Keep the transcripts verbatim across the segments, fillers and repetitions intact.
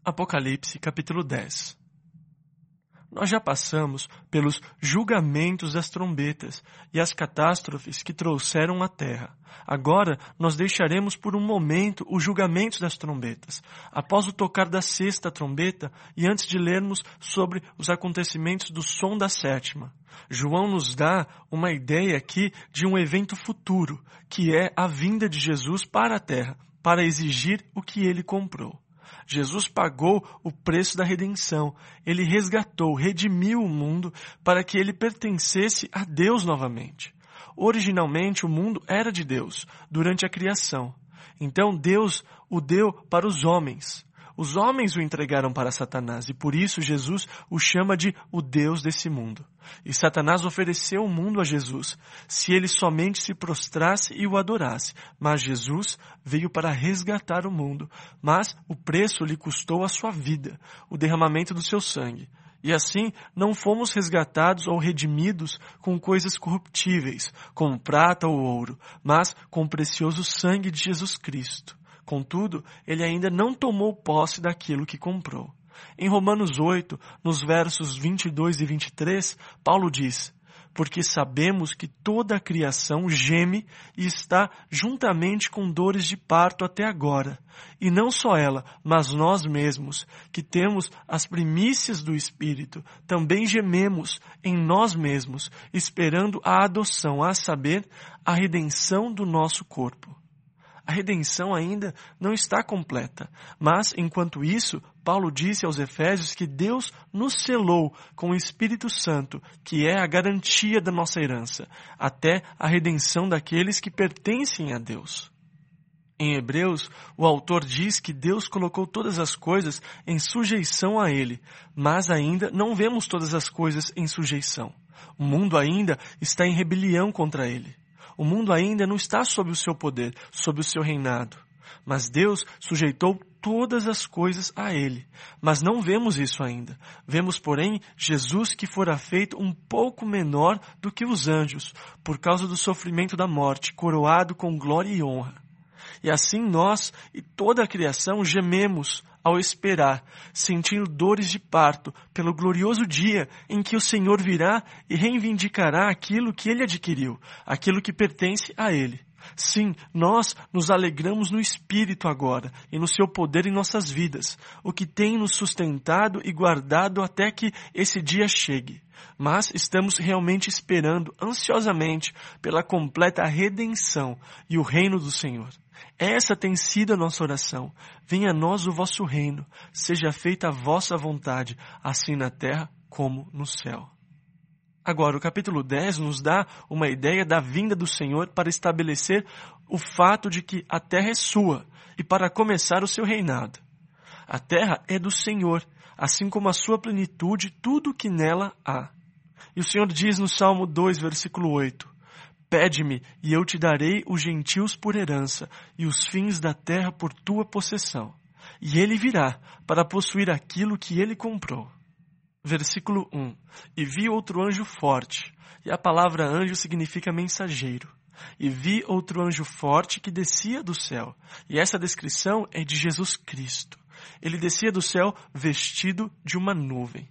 Apocalipse, capítulo dez. Nós já passamos pelos julgamentos das trombetas e as catástrofes que trouxeram à terra. Agora, nós deixaremos por um momento os julgamentos das trombetas, após o tocar da sexta trombeta e antes de lermos sobre os acontecimentos do som da sétima. João nos dá uma ideia aqui de um evento futuro, que é a vinda de Jesus para a terra, para exigir o que ele comprou. Jesus pagou o preço da redenção. Ele resgatou, redimiu o mundo para que ele pertencesse a Deus novamente. Originalmente, o mundo era de Deus, durante a criação. Então, Deus o deu para os homens. Os homens o entregaram para Satanás e por isso Jesus o chama de o Deus desse mundo. E Satanás ofereceu o mundo a Jesus, se ele somente se prostrasse e o adorasse. Mas Jesus veio para resgatar o mundo, mas o preço lhe custou a sua vida, o derramamento do seu sangue. E assim, não fomos resgatados ou redimidos com coisas corruptíveis, como prata ou ouro, mas com o precioso sangue de Jesus Cristo. Contudo, ele ainda não tomou posse daquilo que comprou. Em Romanos oito, nos versos vinte e dois e vinte e três, Paulo diz: porque sabemos que toda a criação geme e está juntamente com dores de parto até agora. E não só ela, mas nós mesmos, que temos as primícias do Espírito, também gememos em nós mesmos, esperando a adoção, a saber, a redenção do nosso corpo. A redenção ainda não está completa, mas, enquanto isso, Paulo disse aos Efésios que Deus nos selou com o Espírito Santo, que é a garantia da nossa herança, até a redenção daqueles que pertencem a Deus. Em Hebreus, o autor diz que Deus colocou todas as coisas em sujeição a Ele, mas ainda não vemos todas as coisas em sujeição. O mundo ainda está em rebelião contra Ele. O mundo ainda não está sob o seu poder, sob o seu reinado. Mas Deus sujeitou todas as coisas a Ele. Mas não vemos isso ainda. Vemos, porém, Jesus que fora feito um pouco menor do que os anjos, por causa do sofrimento da morte, coroado com glória e honra. E assim nós e toda a criação gememos ao esperar, sentindo dores de parto pelo glorioso dia em que o Senhor virá e reivindicará aquilo que Ele adquiriu, aquilo que pertence a Ele. Sim, nós nos alegramos no Espírito agora e no seu poder em nossas vidas, o que tem nos sustentado e guardado até que esse dia chegue. Mas estamos realmente esperando ansiosamente pela completa redenção e o reino do Senhor. Essa tem sido a nossa oração. Venha a nós o vosso reino, seja feita a vossa vontade, assim na terra como no céu. Agora, o capítulo dez nos dá uma ideia da vinda do Senhor para estabelecer o fato de que a terra é sua e para começar o seu reinado. A terra é do Senhor, assim como a sua plenitude, tudo o que nela há. E o Senhor diz no Salmo dois, versículo oito, pede-me e eu te darei os gentios por herança e os fins da terra por tua possessão. E ele virá para possuir aquilo que ele comprou. Versículo um. E vi outro anjo forte, e a palavra anjo significa mensageiro. E vi outro anjo forte que descia do céu, e essa descrição é de Jesus Cristo. Ele descia do céu vestido de uma nuvem.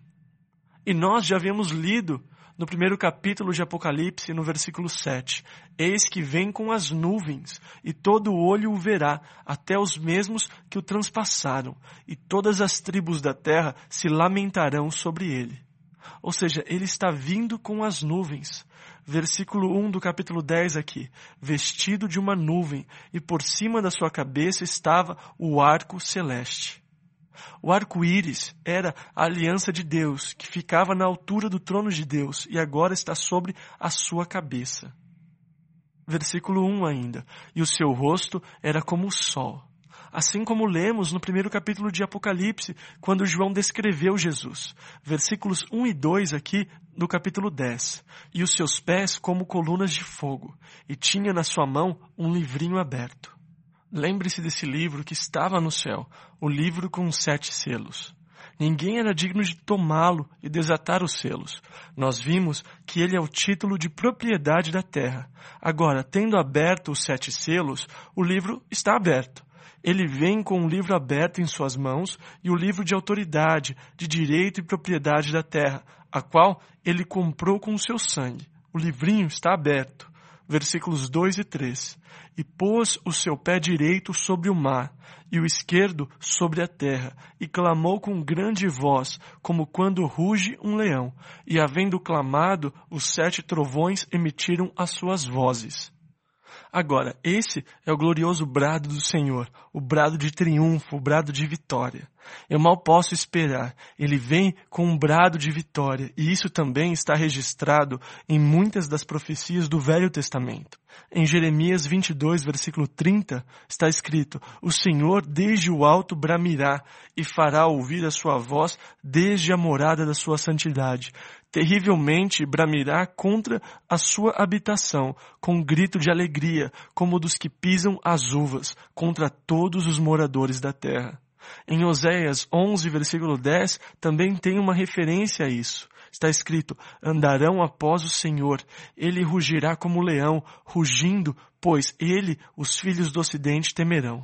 E nós já havíamos lido no primeiro capítulo de Apocalipse, no versículo sete, eis que vem com as nuvens, e todo olho o verá, até os mesmos que o transpassaram, e todas as tribos da terra se lamentarão sobre ele. Ou seja, ele está vindo com as nuvens. Versículo um do capítulo dez aqui, vestido de uma nuvem, e por cima da sua cabeça estava o arco celeste. O arco-íris era a aliança de Deus, que ficava na altura do trono de Deus e agora está sobre a sua cabeça. Versículo um ainda. E o seu rosto era como o sol. Assim como lemos no primeiro capítulo de Apocalipse, quando João descreveu Jesus. Versículos um e dois aqui do capítulo dez. E os seus pés como colunas de fogo, e tinha na sua mão um livrinho aberto. Lembre-se desse livro que estava no céu, o livro com os sete selos. Ninguém era digno de tomá-lo e desatar os selos. Nós vimos que ele é o título de propriedade da terra. Agora, tendo aberto os sete selos, o livro está aberto. ele vem com um livro aberto em suas mãos e o livro de autoridade, de direito e propriedade da terra, a qual ele comprou com o seu sangue. O livrinho está aberto. Versículos dois e três. E pôs o seu pé direito sobre o mar, e o esquerdo sobre a terra, e clamou com grande voz, como quando ruge um leão. E havendo clamado, os sete trovões emitiram as suas vozes. Agora, esse é o glorioso brado do Senhor, o brado de triunfo, o brado de vitória. Eu mal posso esperar. Ele vem com um brado de vitória, e isso também está registrado em muitas das profecias do Velho Testamento. Em Jeremias vinte e dois, versículo trinta, está escrito: O Senhor desde o alto bramirá e fará ouvir a sua voz desde a morada da sua santidade. Terrivelmente bramirá contra a sua habitação, com grito de alegria, como o dos que pisam as uvas, contra todos os moradores da terra. Em Oséias onze, versículo dez, também tem uma referência a isso. Está escrito: andarão após o Senhor, ele rugirá como leão, rugindo, pois ele, os filhos do ocidente, temerão.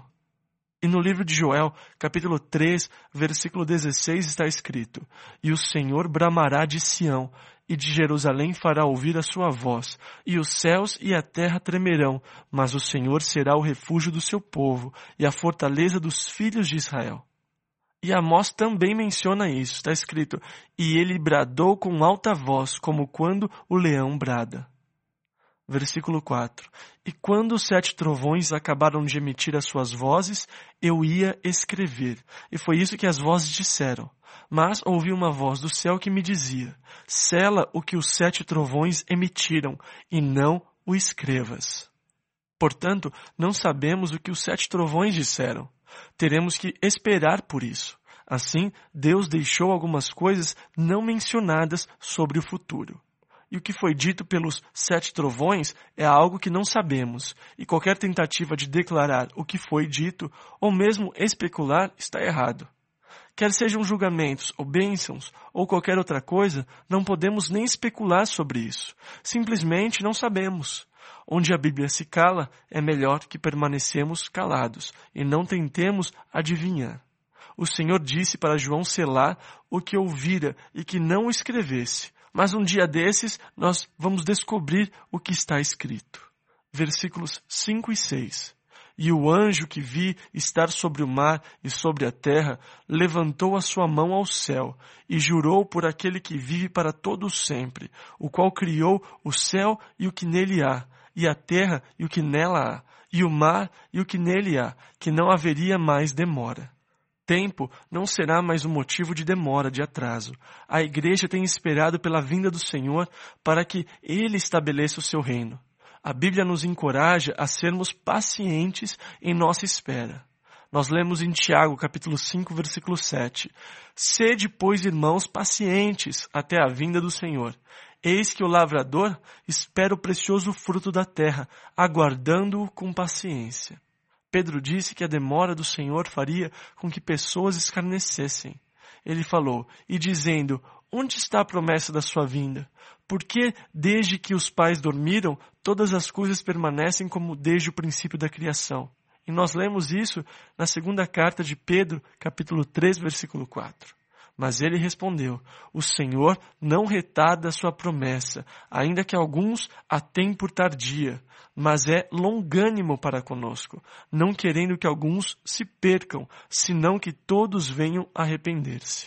E no livro de Joel, capítulo três, versículo dezesseis, está escrito: E o Senhor bramará de Sião, e de Jerusalém fará ouvir a sua voz, e os céus e a terra tremerão, mas o Senhor será o refúgio do seu povo, e a fortaleza dos filhos de Israel. E Amós também menciona isso, está escrito: E ele bradou com alta voz, como quando o leão brada. Versículo quatro. E quando os sete trovões acabaram de emitir as suas vozes, eu ia escrever. E foi isso que as vozes disseram. Mas ouvi uma voz do céu que me dizia: sela o que os sete trovões emitiram, e não o escrevas. Portanto, não sabemos o que os sete trovões disseram. Teremos que esperar por isso. Assim, Deus deixou algumas coisas não mencionadas sobre o futuro. E o que foi dito pelos sete trovões é algo que não sabemos, e qualquer tentativa de declarar o que foi dito, ou mesmo especular, está errado. Quer sejam julgamentos ou bênçãos, ou qualquer outra coisa, não podemos nem especular sobre isso. Simplesmente não sabemos. Onde a Bíblia se cala, é melhor que permanecemos calados, e não tentemos adivinhar. O Senhor disse para João selar o que ouvira e que não o escrevesse. Mas um dia desses, nós vamos descobrir o que está escrito. Versículos cinco e seis. E o anjo que vi estar sobre o mar e sobre a terra, levantou a sua mão ao céu, e jurou por aquele que vive para todo sempre, o qual criou o céu e o que nele há, e a terra e o que nela há, e o mar e o que nele há, que não haveria mais demora. Tempo não será mais um motivo de demora, de atraso. A igreja tem esperado pela vinda do Senhor para que Ele estabeleça o seu reino. A Bíblia nos encoraja a sermos pacientes em nossa espera. Nós lemos em Tiago, capítulo cinco, versículo sete. Sede, pois, irmãos, pacientes até a vinda do Senhor. Eis que o lavrador espera o precioso fruto da terra, aguardando-o com paciência. Pedro disse que a demora do Senhor faria com que pessoas escarnecessem. Ele falou: e dizendo, onde está a promessa da sua vinda? Porque desde que os pais dormiram, todas as coisas permanecem como desde o princípio da criação. E nós lemos isso na segunda carta de Pedro, capítulo três, versículo quatro. Mas ele respondeu: o Senhor não retarda a sua promessa, ainda que alguns a tenham por tardia, mas é longânimo para conosco, não querendo que alguns se percam, senão que todos venham arrepender-se.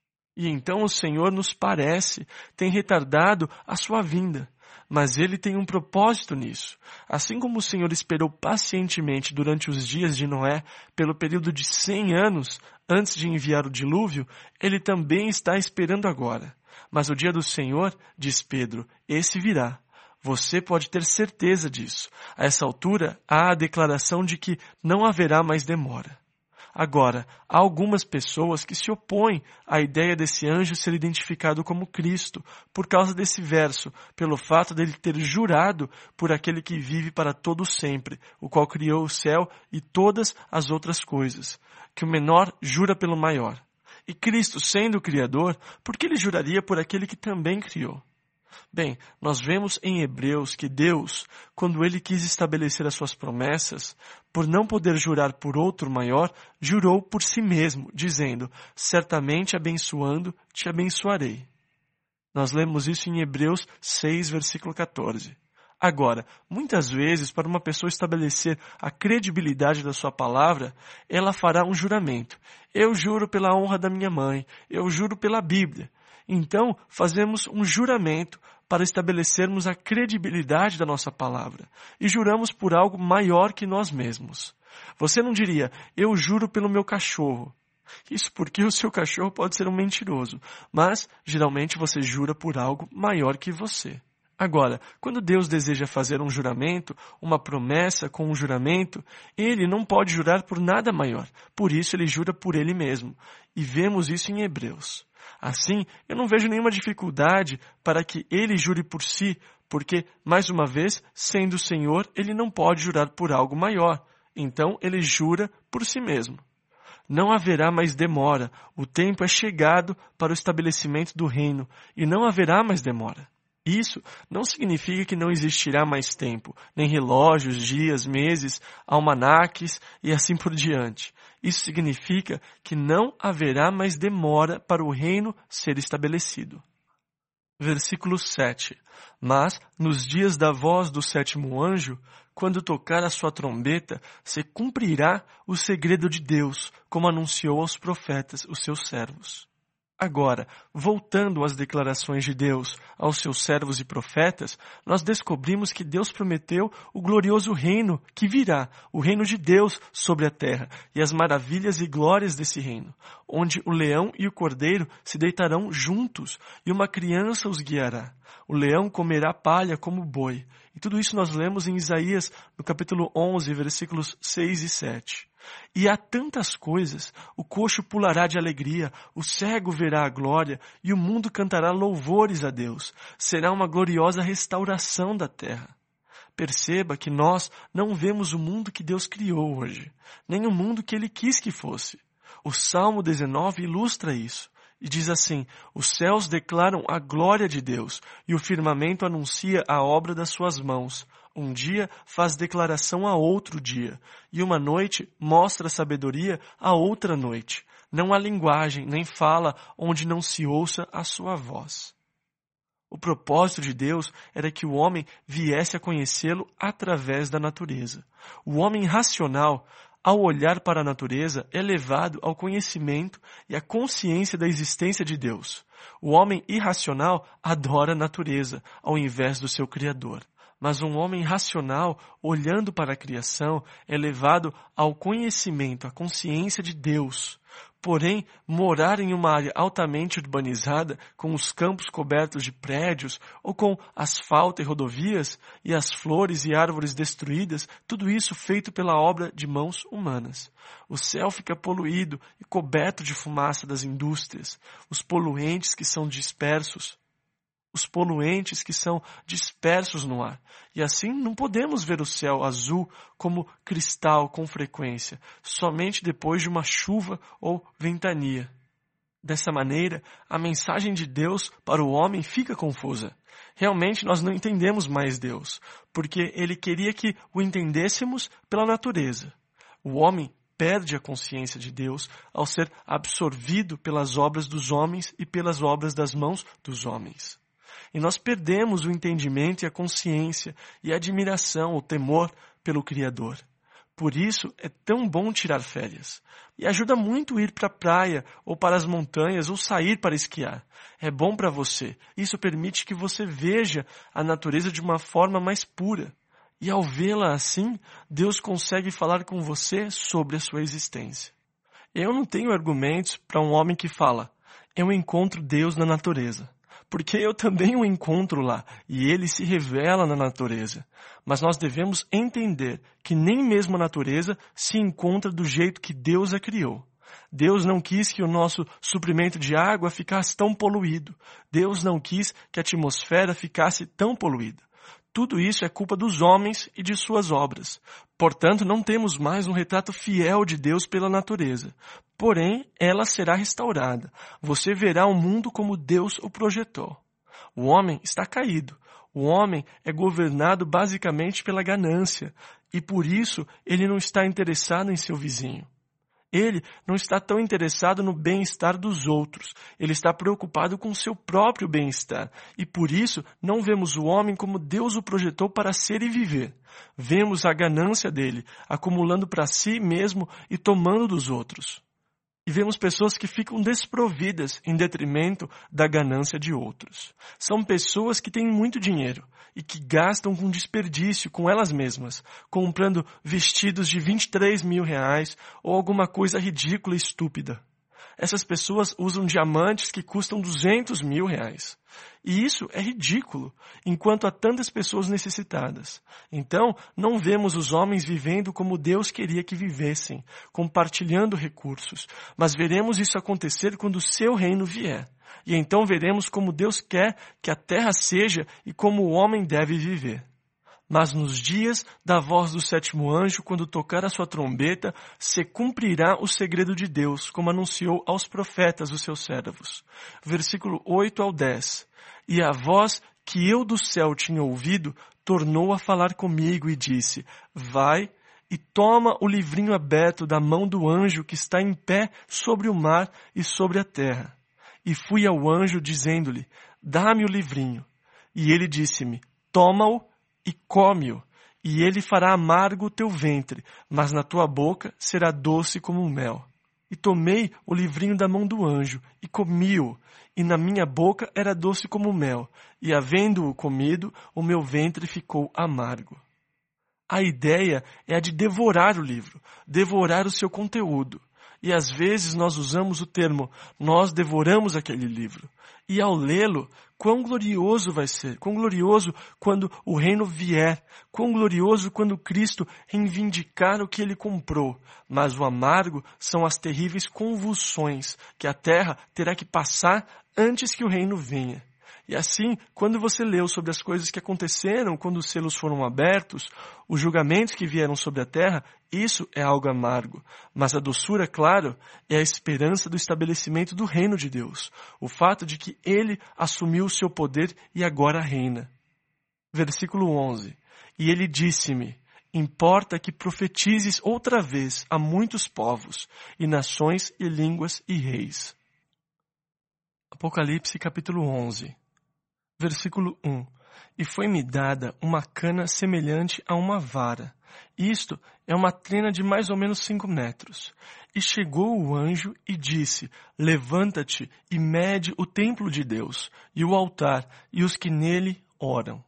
E então o Senhor, nos parece, tem retardado a sua vinda. Mas Ele tem um propósito nisso. Assim como o Senhor esperou pacientemente durante os dias de Noé, pelo período de cem anos, antes de enviar o dilúvio, Ele também está esperando agora. Mas o dia do Senhor, diz Pedro, esse virá. Você pode ter certeza disso. A essa altura, há a declaração de que não haverá mais demora. Agora, há algumas pessoas que se opõem à ideia desse anjo ser identificado como Cristo, por causa desse verso, pelo fato dele ter jurado por aquele que vive para todo sempre, o qual criou o céu e todas as outras coisas, que o menor jura pelo maior. E Cristo, sendo o Criador, por que ele juraria por aquele que também criou? Bem, nós vemos em Hebreus que Deus, quando Ele quis estabelecer as suas promessas, por não poder jurar por outro maior, jurou por si mesmo, dizendo, certamente abençoando, te abençoarei. Nós lemos isso em Hebreus seis, versículo quatorze. Agora, muitas vezes, para uma pessoa estabelecer a credibilidade da sua palavra, ela fará um juramento. Eu juro pela honra da minha mãe, eu juro pela Bíblia. Então, fazemos um juramento para estabelecermos a credibilidade da nossa palavra. E juramos por algo maior que nós mesmos. Você não diria, eu juro pelo meu cachorro. Isso porque o seu cachorro pode ser um mentiroso, mas geralmente você jura por algo maior que você. Agora, quando Deus deseja fazer um juramento, uma promessa com um juramento, Ele não pode jurar por nada maior. Por isso, Ele jura por Ele mesmo. E vemos isso em Hebreus. Assim, eu não vejo nenhuma dificuldade para que Ele jure por si, porque, mais uma vez, sendo o Senhor, Ele não pode jurar por algo maior. Então, Ele jura por si mesmo. Não haverá mais demora. O tempo é chegado para o estabelecimento do reino, e não haverá mais demora. Isso não significa que não existirá mais tempo, nem relógios, dias, meses, almanaques e assim por diante. Isso significa que não haverá mais demora para o reino ser estabelecido. Versículo sete. Mas, nos dias da voz do sétimo anjo, quando tocar a sua trombeta, se cumprirá o segredo de Deus, como anunciou aos profetas, os seus servos. Agora, voltando às declarações de Deus aos seus servos e profetas, nós descobrimos que Deus prometeu o glorioso reino que virá, o reino de Deus sobre a terra, e as maravilhas e glórias desse reino, onde o leão e o cordeiro se deitarão juntos, e uma criança os guiará. O leão comerá palha como boi. E tudo isso nós lemos em Isaías, no capítulo onze, versículos seis e sete. E há tantas coisas, o coxo pulará de alegria, o cego verá a glória, e o mundo cantará louvores a Deus. Será uma gloriosa restauração da terra. Perceba que nós não vemos o mundo que Deus criou hoje, nem o mundo que Ele quis que fosse. O Salmo dezenove ilustra isso. E diz assim, os céus declaram a glória de Deus, e o firmamento anuncia a obra das suas mãos. Um dia faz declaração a outro dia, e uma noite mostra sabedoria a outra noite. Não há linguagem, nem fala, onde não se ouça a sua voz. O propósito de Deus era que o homem viesse a conhecê-lo através da natureza. O homem racional, ao olhar para a natureza, é levado ao conhecimento e à consciência da existência de Deus. O homem irracional adora a natureza, ao invés do seu Criador. Mas um homem racional, olhando para a criação, é levado ao conhecimento, à consciência de Deus. Porém, morar em uma área altamente urbanizada, com os campos cobertos de prédios, ou com asfalto e rodovias, e as flores e árvores destruídas, tudo isso feito pela obra de mãos humanas. O céu fica poluído e coberto de fumaça das indústrias, os poluentes que são dispersos. Os poluentes que são dispersos no ar. E assim não podemos ver o céu azul como cristal com frequência, somente depois de uma chuva ou ventania. Dessa maneira, a mensagem de Deus para o homem fica confusa. Realmente nós não entendemos mais Deus, porque Ele queria que o entendêssemos pela natureza. O homem perde a consciência de Deus ao ser absorvido pelas obras dos homens e pelas obras das mãos dos homens. E nós perdemos o entendimento e a consciência e a admiração, o temor pelo Criador. Por isso é tão bom tirar férias. E ajuda muito ir para a praia ou para as montanhas ou sair para esquiar. É bom para você. Isso permite que você veja a natureza de uma forma mais pura. E ao vê-la assim, Deus consegue falar com você sobre a sua existência. Eu não tenho argumentos para um homem que fala, eu encontro Deus na natureza. Porque eu também o encontro lá, e ele se revela na natureza. Mas nós devemos entender que nem mesmo a natureza se encontra do jeito que Deus a criou. Deus não quis que o nosso suprimento de água ficasse tão poluído. Deus não quis que a atmosfera ficasse tão poluída. Tudo isso é culpa dos homens e de suas obras. Portanto, não temos mais um retrato fiel de Deus pela natureza. Porém, ela será restaurada. Você verá o mundo como Deus o projetou. O homem está caído. O homem é governado basicamente pela ganância. e por isso ele não está interessado em seu vizinho. Ele não está tão interessado no bem-estar dos outros. Ele está preocupado com seu próprio bem-estar. E por isso não vemos o homem como Deus o projetou para ser e viver. Vemos a ganância dele, acumulando para si mesmo e tomando dos outros. E vemos pessoas que ficam desprovidas em detrimento da ganância de outros. São pessoas que têm muito dinheiro e que gastam com desperdício com elas mesmas, comprando vestidos de vinte e três mil reais ou alguma coisa ridícula e estúpida. Essas pessoas usam diamantes que custam duzentos mil reais. E isso é ridículo, enquanto há tantas pessoas necessitadas. Então, não vemos os homens vivendo como Deus queria que vivessem, compartilhando recursos. Mas veremos isso acontecer quando o seu reino vier. E então veremos como Deus quer que a terra seja e como o homem deve viver. Mas nos dias da voz do sétimo anjo, quando tocar a sua trombeta, se cumprirá o segredo de Deus, como anunciou aos profetas os seus servos. Versículo oito ao dez. E a voz que eu do céu tinha ouvido, tornou a falar comigo e disse, vai e toma o livrinho aberto da mão do anjo que está em pé sobre o mar e sobre a terra. E fui ao anjo dizendo-lhe, dá-me o livrinho. E ele disse-me, toma-o e come-o, e ele fará amargo o teu ventre, mas na tua boca será doce como mel. E tomei o livrinho da mão do anjo, e comi-o, e na minha boca era doce como mel, e havendo-o comido, o meu ventre ficou amargo. A ideia é a de devorar o livro, devorar o seu conteúdo. E às vezes nós usamos o termo, nós devoramos aquele livro. E ao lê-lo, quão glorioso vai ser, quão glorioso quando o reino vier, quão glorioso quando Cristo reivindicar o que ele comprou. Mas o amargo são as terríveis convulsões que a terra terá que passar antes que o reino venha. E assim, quando você leu sobre as coisas que aconteceram quando os selos foram abertos, os julgamentos que vieram sobre a terra, isso é algo amargo. Mas a doçura, claro, é a esperança do estabelecimento do reino de Deus. O fato de que ele assumiu o seu poder e agora reina. Versículo onze. E ele disse-me, importa que profetizes outra vez a muitos povos, e nações, e línguas, e reis. Apocalipse capítulo onze. Versículo um. E foi-me dada uma cana semelhante a uma vara. Isto é uma trena de mais ou menos cinco metros. E chegou o anjo e disse, levanta-te e mede o templo de Deus, e o altar, e os que nele oram.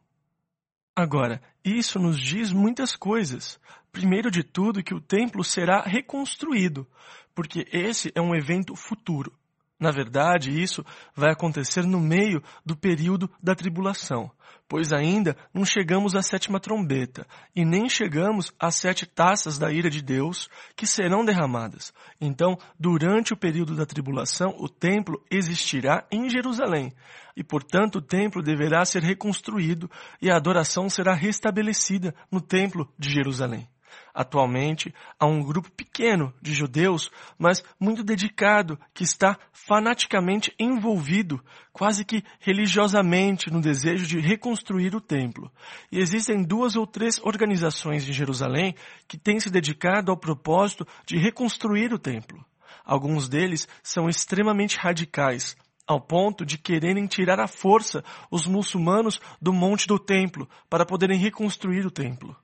Agora, isso nos diz muitas coisas. Primeiro de tudo, que o templo será reconstruído, porque esse é um evento futuro. Na verdade, isso vai acontecer no meio do período da tribulação, pois ainda não chegamos à sétima trombeta, e nem chegamos às sete taças da ira de Deus que serão derramadas. Então, durante o período da tribulação, o templo existirá em Jerusalém, e portanto o templo deverá ser reconstruído e a adoração será restabelecida no templo de Jerusalém. Atualmente, há um grupo pequeno de judeus, mas muito dedicado, que está fanaticamente envolvido, quase que religiosamente, no desejo de reconstruir o templo. E existem duas ou três organizações em Jerusalém que têm se dedicado ao propósito de reconstruir o templo. Alguns deles são extremamente radicais, ao ponto de quererem tirar à força os muçulmanos do monte do templo para poderem reconstruir o templo.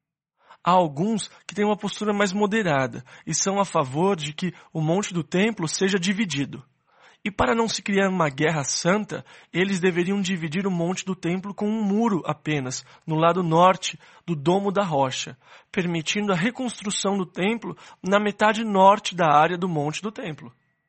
Há alguns que têm uma postura mais moderada e são a favor de que o monte do templo seja dividido. E para não se criar uma guerra santa, eles deveriam dividir o monte do templo com um muro apenas, no lado norte do Domo da Rocha, permitindo a reconstrução do templo na metade norte da área do monte do templo.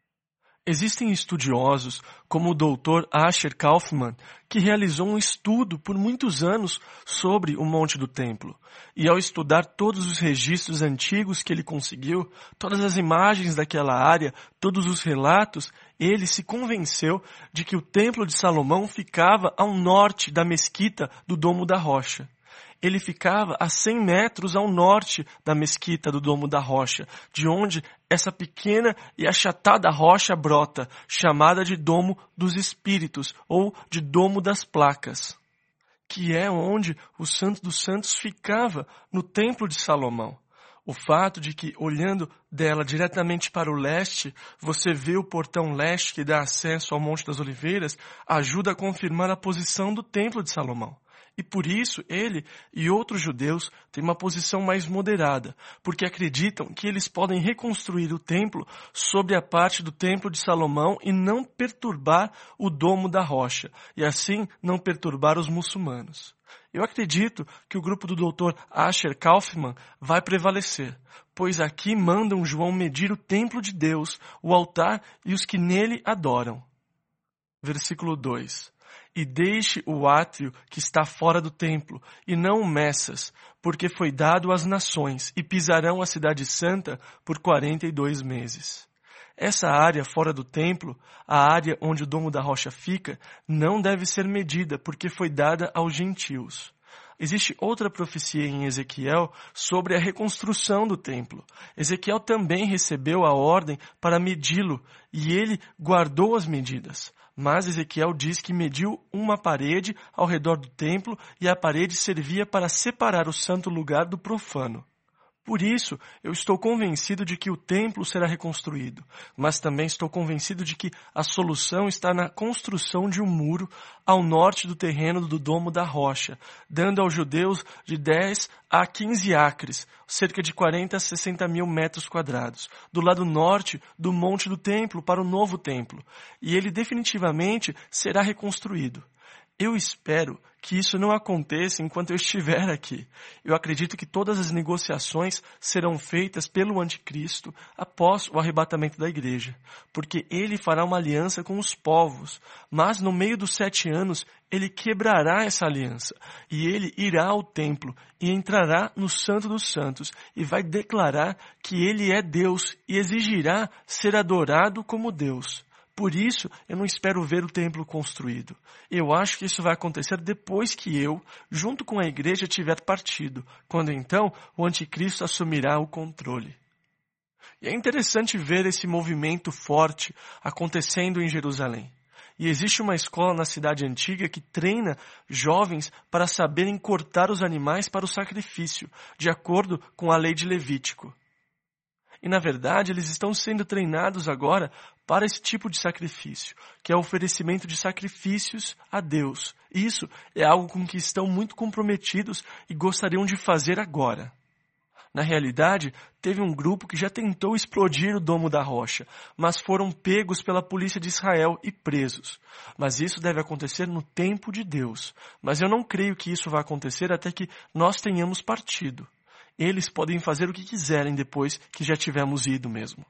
Existem estudiosos, como o doutor Asher Kaufman, que realizou um estudo por muitos anos sobre o Monte do Templo. E ao estudar todos os registros antigos que ele conseguiu, todas as imagens daquela área, todos os relatos, ele se convenceu de que o Templo de Salomão ficava ao norte da mesquita do Domo da Rocha. Ele ficava a cem metros ao norte da mesquita do Domo da Rocha, de onde essa pequena e achatada rocha brota, chamada de Domo dos Espíritos, ou de Domo das Placas, que é onde o Santo dos Santos ficava, no Templo de Salomão. O fato de que, olhando dela diretamente para o leste, você vê o portão leste que dá acesso ao Monte das Oliveiras, ajuda a confirmar a posição do Templo de Salomão. E por isso, ele e outros judeus têm uma posição mais moderada, porque acreditam que eles podem reconstruir o templo sobre a parte do Templo de Salomão e não perturbar o domo da rocha, e assim não perturbar os muçulmanos. Eu acredito que o grupo do doutor Asher Kaufman vai prevalecer, pois aqui mandam João medir o templo de Deus, o altar e os que nele adoram. Versículo dois. E deixe o átrio que está fora do templo, e não o meças, porque foi dado às nações, e pisarão a cidade santa por quarenta e dois meses. Essa área fora do templo, a área onde o domo da rocha fica, não deve ser medida, porque foi dada aos gentios. Existe outra profecia em Ezequiel sobre a reconstrução do templo. Ezequiel também recebeu a ordem para medi-lo, e ele guardou as medidas. Mas Ezequiel diz que mediu uma parede ao redor do templo, e a parede servia para separar o santo lugar do profano. Por isso, eu estou convencido de que o templo será reconstruído, mas também estou convencido de que a solução está na construção de um muro ao norte do terreno do Domo da Rocha, dando aos judeus de dez a quinze acres, cerca de quarenta a sessenta mil metros quadrados, do lado norte do monte do templo para o novo templo, e ele definitivamente será reconstruído. Eu espero que isso não aconteça enquanto eu estiver aqui. Eu acredito que todas as negociações serão feitas pelo anticristo após o arrebatamento da igreja, porque ele fará uma aliança com os povos, mas no meio dos sete anos ele quebrará essa aliança, e ele irá ao templo e entrará no Santo dos Santos e vai declarar que ele é Deus e exigirá ser adorado como Deus. Por isso, eu não espero ver o templo construído. Eu acho que isso vai acontecer depois que eu, junto com a igreja, tiver partido, quando então o anticristo assumirá o controle. E é interessante ver esse movimento forte acontecendo em Jerusalém. E existe uma escola na cidade antiga que treina jovens para saberem cortar os animais para o sacrifício, de acordo com a lei de Levítico. E, na verdade, eles estão sendo treinados agora para esse tipo de sacrifício, que é o oferecimento de sacrifícios a Deus. Isso é algo com que estão muito comprometidos e gostariam de fazer agora. Na realidade, teve um grupo que já tentou explodir o Domo da Rocha, mas foram pegos pela polícia de Israel e presos. Mas isso deve acontecer no tempo de Deus. Mas eu não creio que isso vai acontecer até que nós tenhamos partido. Eles podem fazer o que quiserem depois que já tivermos ido mesmo.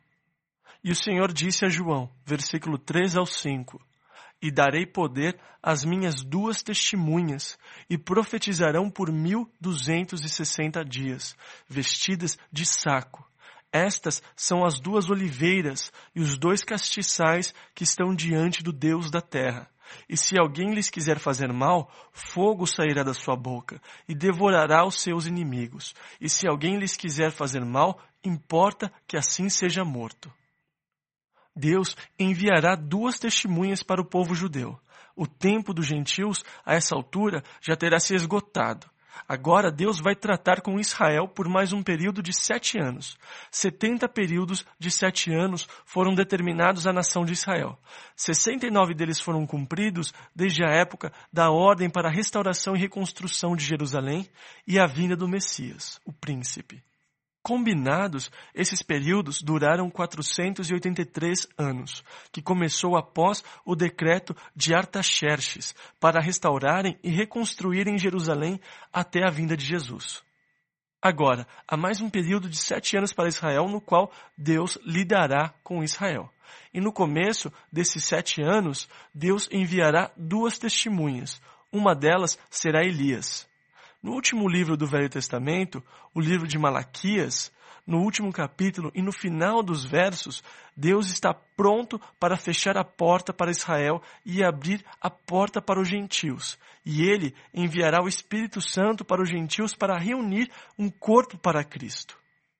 E o Senhor disse a João, versículo três ao cinco, E darei poder às minhas duas testemunhas, e profetizarão por mil duzentos e sessenta dias, vestidas de saco. Estas são as duas oliveiras e os dois castiçais que estão diante do Deus da terra. E se alguém lhes quiser fazer mal, fogo sairá da sua boca e devorará os seus inimigos. E se alguém lhes quiser fazer mal, importa que assim seja morto. Deus enviará duas testemunhas para o povo judeu. O tempo dos gentios, a essa altura, já terá se esgotado. Agora Deus vai tratar com Israel por mais um período de sete anos. Setenta períodos de sete anos foram determinados à nação de Israel. Sessenta e nove deles foram cumpridos desde a época da ordem para a restauração e reconstrução de Jerusalém e a vinda do Messias, o príncipe. Combinados, esses períodos duraram quatrocentos e oitenta e três anos, que começou após o decreto de Artaxerxes para restaurarem e reconstruírem Jerusalém até a vinda de Jesus. Agora, há mais um período de sete anos para Israel, no qual Deus lidará com Israel. E no começo desses sete anos, Deus enviará duas testemunhas. Uma delas será Elias. No último livro do Velho Testamento, o livro de Malaquias, no último capítulo e no final dos versos, Deus está pronto para fechar a porta para Israel e abrir a porta para os gentios. E ele enviará o Espírito Santo para os gentios para reunir um corpo para Cristo.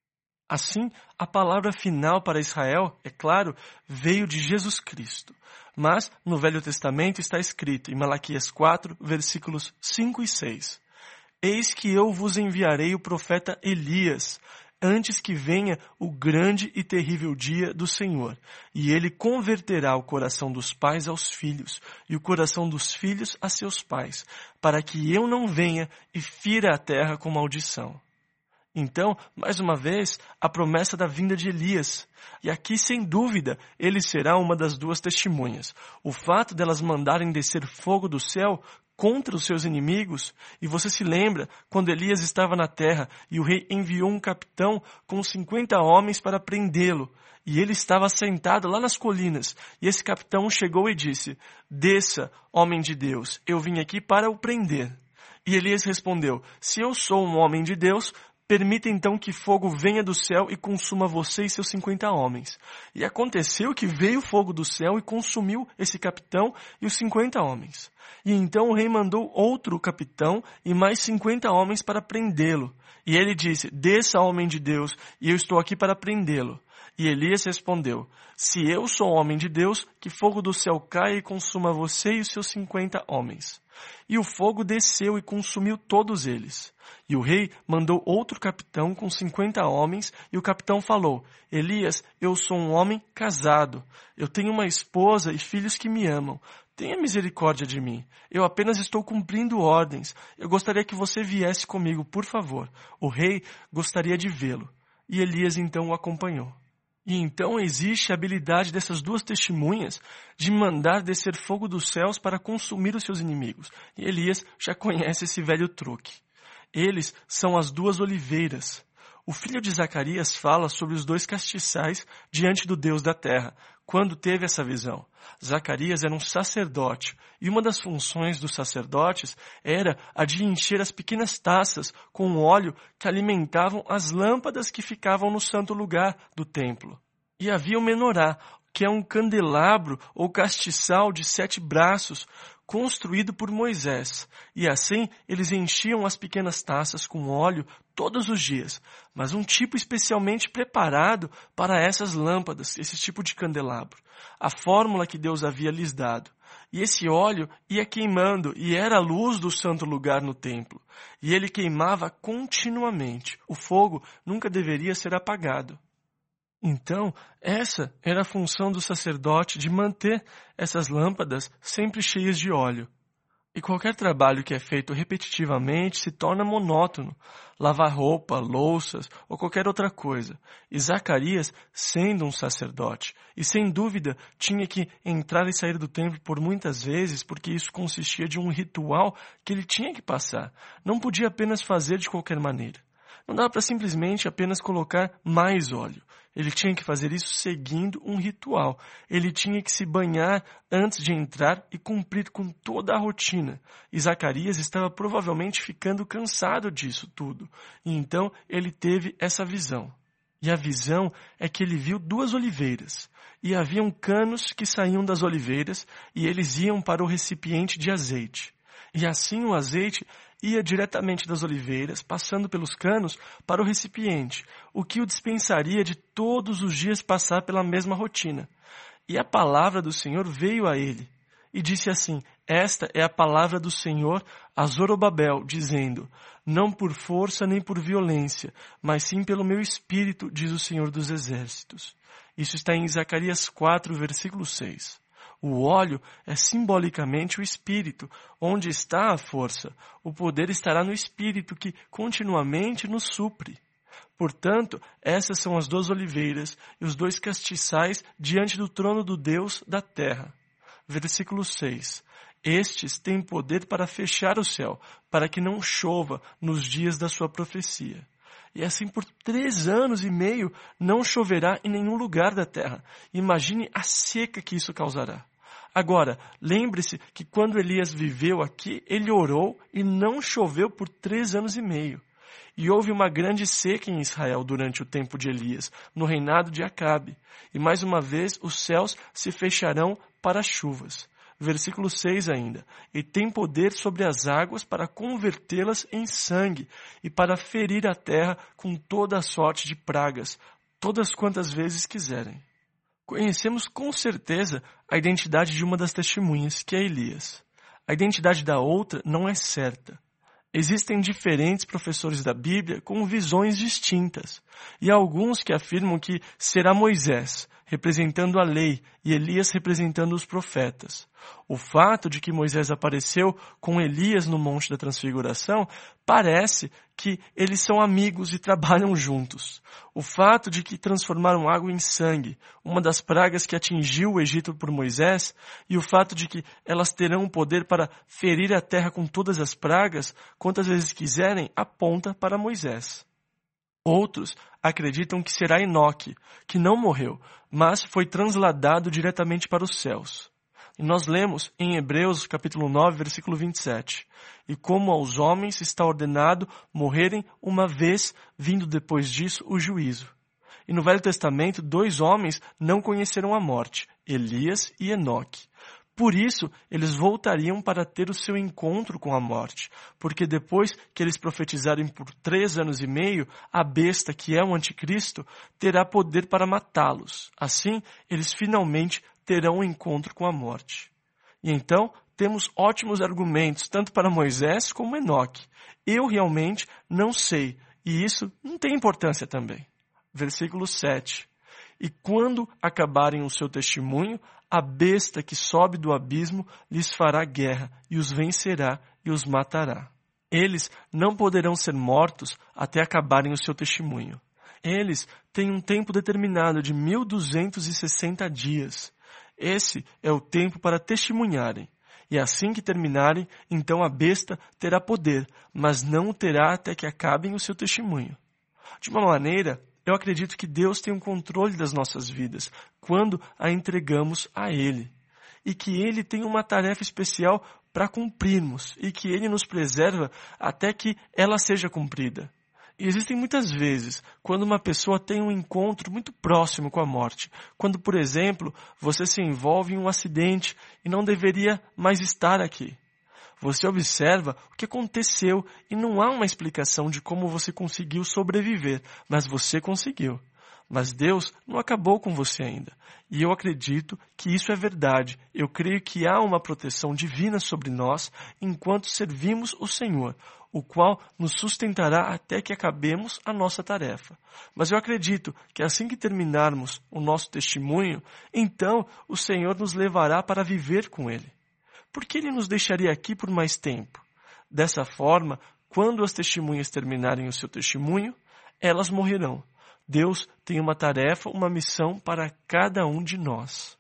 Assim, a palavra final para Israel, é claro, veio de Jesus Cristo. Mas, no Velho Testamento está escrito, em Malaquias quatro, versículos cinco e seis, Eis que eu vos enviarei o profeta Elias, antes que venha o grande e terrível dia do Senhor, e ele converterá o coração dos pais aos filhos, e o coração dos filhos a seus pais, para que eu não venha e fira a terra com maldição. Então, mais uma vez, a promessa da vinda de Elias. E aqui, sem dúvida, ele será uma das duas testemunhas. O fato delas mandarem descer fogo do céu contra os seus inimigos, e você se lembra quando Elias estava na terra e o rei enviou um capitão com cinquenta homens para prendê-lo, e ele estava sentado lá nas colinas, e esse capitão chegou e disse, desça, homem de Deus, eu vim aqui para o prender. E Elias respondeu, se eu sou um homem de Deus, permita então que fogo venha do céu e consuma você e seus cinquenta homens. E aconteceu que veio fogo do céu e consumiu esse capitão e os cinquenta homens. E então o rei mandou outro capitão e mais cinquenta homens para prendê-lo. E ele disse, desça, homem de Deus, e eu estou aqui para prendê-lo. E Elias respondeu, se eu sou homem de Deus, que fogo do céu caia e consuma você e os seus cinquenta homens. E o fogo desceu e consumiu todos eles. E o rei mandou outro capitão com cinquenta homens, e o capitão falou, Elias, eu sou um homem casado. Eu tenho uma esposa e filhos que me amam. Tenha misericórdia de mim. Eu apenas estou cumprindo ordens. Eu gostaria que você viesse comigo, por favor. O rei gostaria de vê-lo. E Elias então o acompanhou. E então existe a habilidade dessas duas testemunhas de mandar descer fogo dos céus para consumir os seus inimigos. E Elias já conhece esse velho truque. Eles são as duas oliveiras. O filho de Zacarias fala sobre os dois castiçais diante do Deus da terra, quando teve essa visão. Zacarias era um sacerdote, e uma das funções dos sacerdotes era a de encher as pequenas taças com óleo que alimentavam as lâmpadas que ficavam no santo lugar do templo. E havia o menorá, que é um candelabro ou castiçal de sete braços, construído por Moisés. E assim eles enchiam as pequenas taças com óleo todos os dias, mas um tipo especialmente preparado para essas lâmpadas, esse tipo de candelabro. A fórmula que Deus havia lhes dado. E esse óleo ia queimando, e era a luz do santo lugar no templo. E ele queimava continuamente. O fogo nunca deveria ser apagado. Então, essa era a função do sacerdote de manter essas lâmpadas sempre cheias de óleo. E qualquer trabalho que é feito repetitivamente se torna monótono. Lavar roupa, louças ou qualquer outra coisa. E Zacarias, sendo um sacerdote, e sem dúvida tinha que entrar e sair do templo por muitas vezes, porque isso consistia de um ritual que ele tinha que passar. Não podia apenas fazer de qualquer maneira. Não dava para simplesmente apenas colocar mais óleo. Ele tinha que fazer isso seguindo um ritual. Ele tinha que se banhar antes de entrar e cumprir com toda a rotina. E Zacarias estava provavelmente ficando cansado disso tudo. E então ele teve essa visão. E a visão é que ele viu duas oliveiras. E haviam canos que saíam das oliveiras e eles iam para o recipiente de azeite. E assim o azeite ia diretamente das oliveiras, passando pelos canos, para o recipiente, o que o dispensaria de todos os dias passar pela mesma rotina. E a palavra do Senhor veio a ele, e disse assim, esta é a palavra do Senhor a Zorobabel, dizendo, não por força nem por violência, mas sim pelo meu espírito, diz o Senhor dos Exércitos. Isso está em Zacarias quatro, versículo seis. O óleo é simbolicamente o Espírito. Onde está a força? O poder estará no Espírito que continuamente nos supre. Portanto, essas são as duas oliveiras e os dois castiçais diante do trono do Deus da terra. Versículo seis. Estes têm poder para fechar o céu, para que não chova nos dias da sua profecia. E assim por três anos e meio não choverá em nenhum lugar da terra. Imagine a seca que isso causará. Agora, lembre-se que quando Elias viveu aqui, ele orou e não choveu por três anos e meio. E houve uma grande seca em Israel durante o tempo de Elias, no reinado de Acabe. E mais uma vez os céus se fecharão para as chuvas. versículo seis ainda. E tem poder sobre as águas para convertê-las em sangue e para ferir a terra com toda a sorte de pragas, todas quantas vezes quiserem. Conhecemos com certeza a identidade de uma das testemunhas, que é Elias. A identidade da outra não é certa. Existem diferentes professores da Bíblia com visões distintas, e há alguns que afirmam que será Moisés, representando a lei, e Elias representando os profetas. O fato de que Moisés apareceu com Elias no Monte da Transfiguração parece que eles são amigos e trabalham juntos. O fato de que transformaram água em sangue, uma das pragas que atingiu o Egito por Moisés, e o fato de que elas terão o poder para ferir a terra com todas as pragas, quantas vezes quiserem, aponta para Moisés. Outros acreditam que será Enoque, que não morreu, mas foi transladado diretamente para os céus. E nós lemos em Hebreus capítulo nove, versículo vinte e sete. E como aos homens está ordenado morrerem uma vez, vindo depois disso o juízo. E no Velho Testamento, dois homens não conheceram a morte, Elias e Enoque. Por isso, eles voltariam para ter o seu encontro com a morte, porque depois que eles profetizarem por três anos e meio, a besta, que é o anticristo, terá poder para matá-los. Assim, eles finalmente terão um encontro com a morte. E então, temos ótimos argumentos, tanto para Moisés como Enoque. Eu realmente não sei, e isso não tem importância também. Versículo sete. E quando acabarem o seu testemunho, a besta que sobe do abismo lhes fará guerra, e os vencerá e os matará. Eles não poderão ser mortos até acabarem o seu testemunho. Eles têm um tempo determinado de mil duzentos e sessenta dias. Esse é o tempo para testemunharem. E assim que terminarem, então a besta terá poder, mas não o terá até que acabem o seu testemunho. De uma maneira, eu acredito que Deus tem um controle das nossas vidas quando a entregamos a Ele. E que Ele tem uma tarefa especial para cumprirmos e que Ele nos preserva até que ela seja cumprida. E existem muitas vezes quando uma pessoa tem um encontro muito próximo com a morte. Quando, por exemplo, você se envolve em um acidente e não deveria mais estar aqui. Você observa o que aconteceu e não há uma explicação de como você conseguiu sobreviver, mas você conseguiu. Mas Deus não acabou com você ainda. E eu acredito que isso é verdade. Eu creio que há uma proteção divina sobre nós enquanto servimos o Senhor, o qual nos sustentará até que acabemos a nossa tarefa. Mas eu acredito que assim que terminarmos o nosso testemunho, então o Senhor nos levará para viver com Ele. Por que Ele nos deixaria aqui por mais tempo? Dessa forma, quando as testemunhas terminarem o seu testemunho, elas morrerão. Deus tem uma tarefa, uma missão para cada um de nós.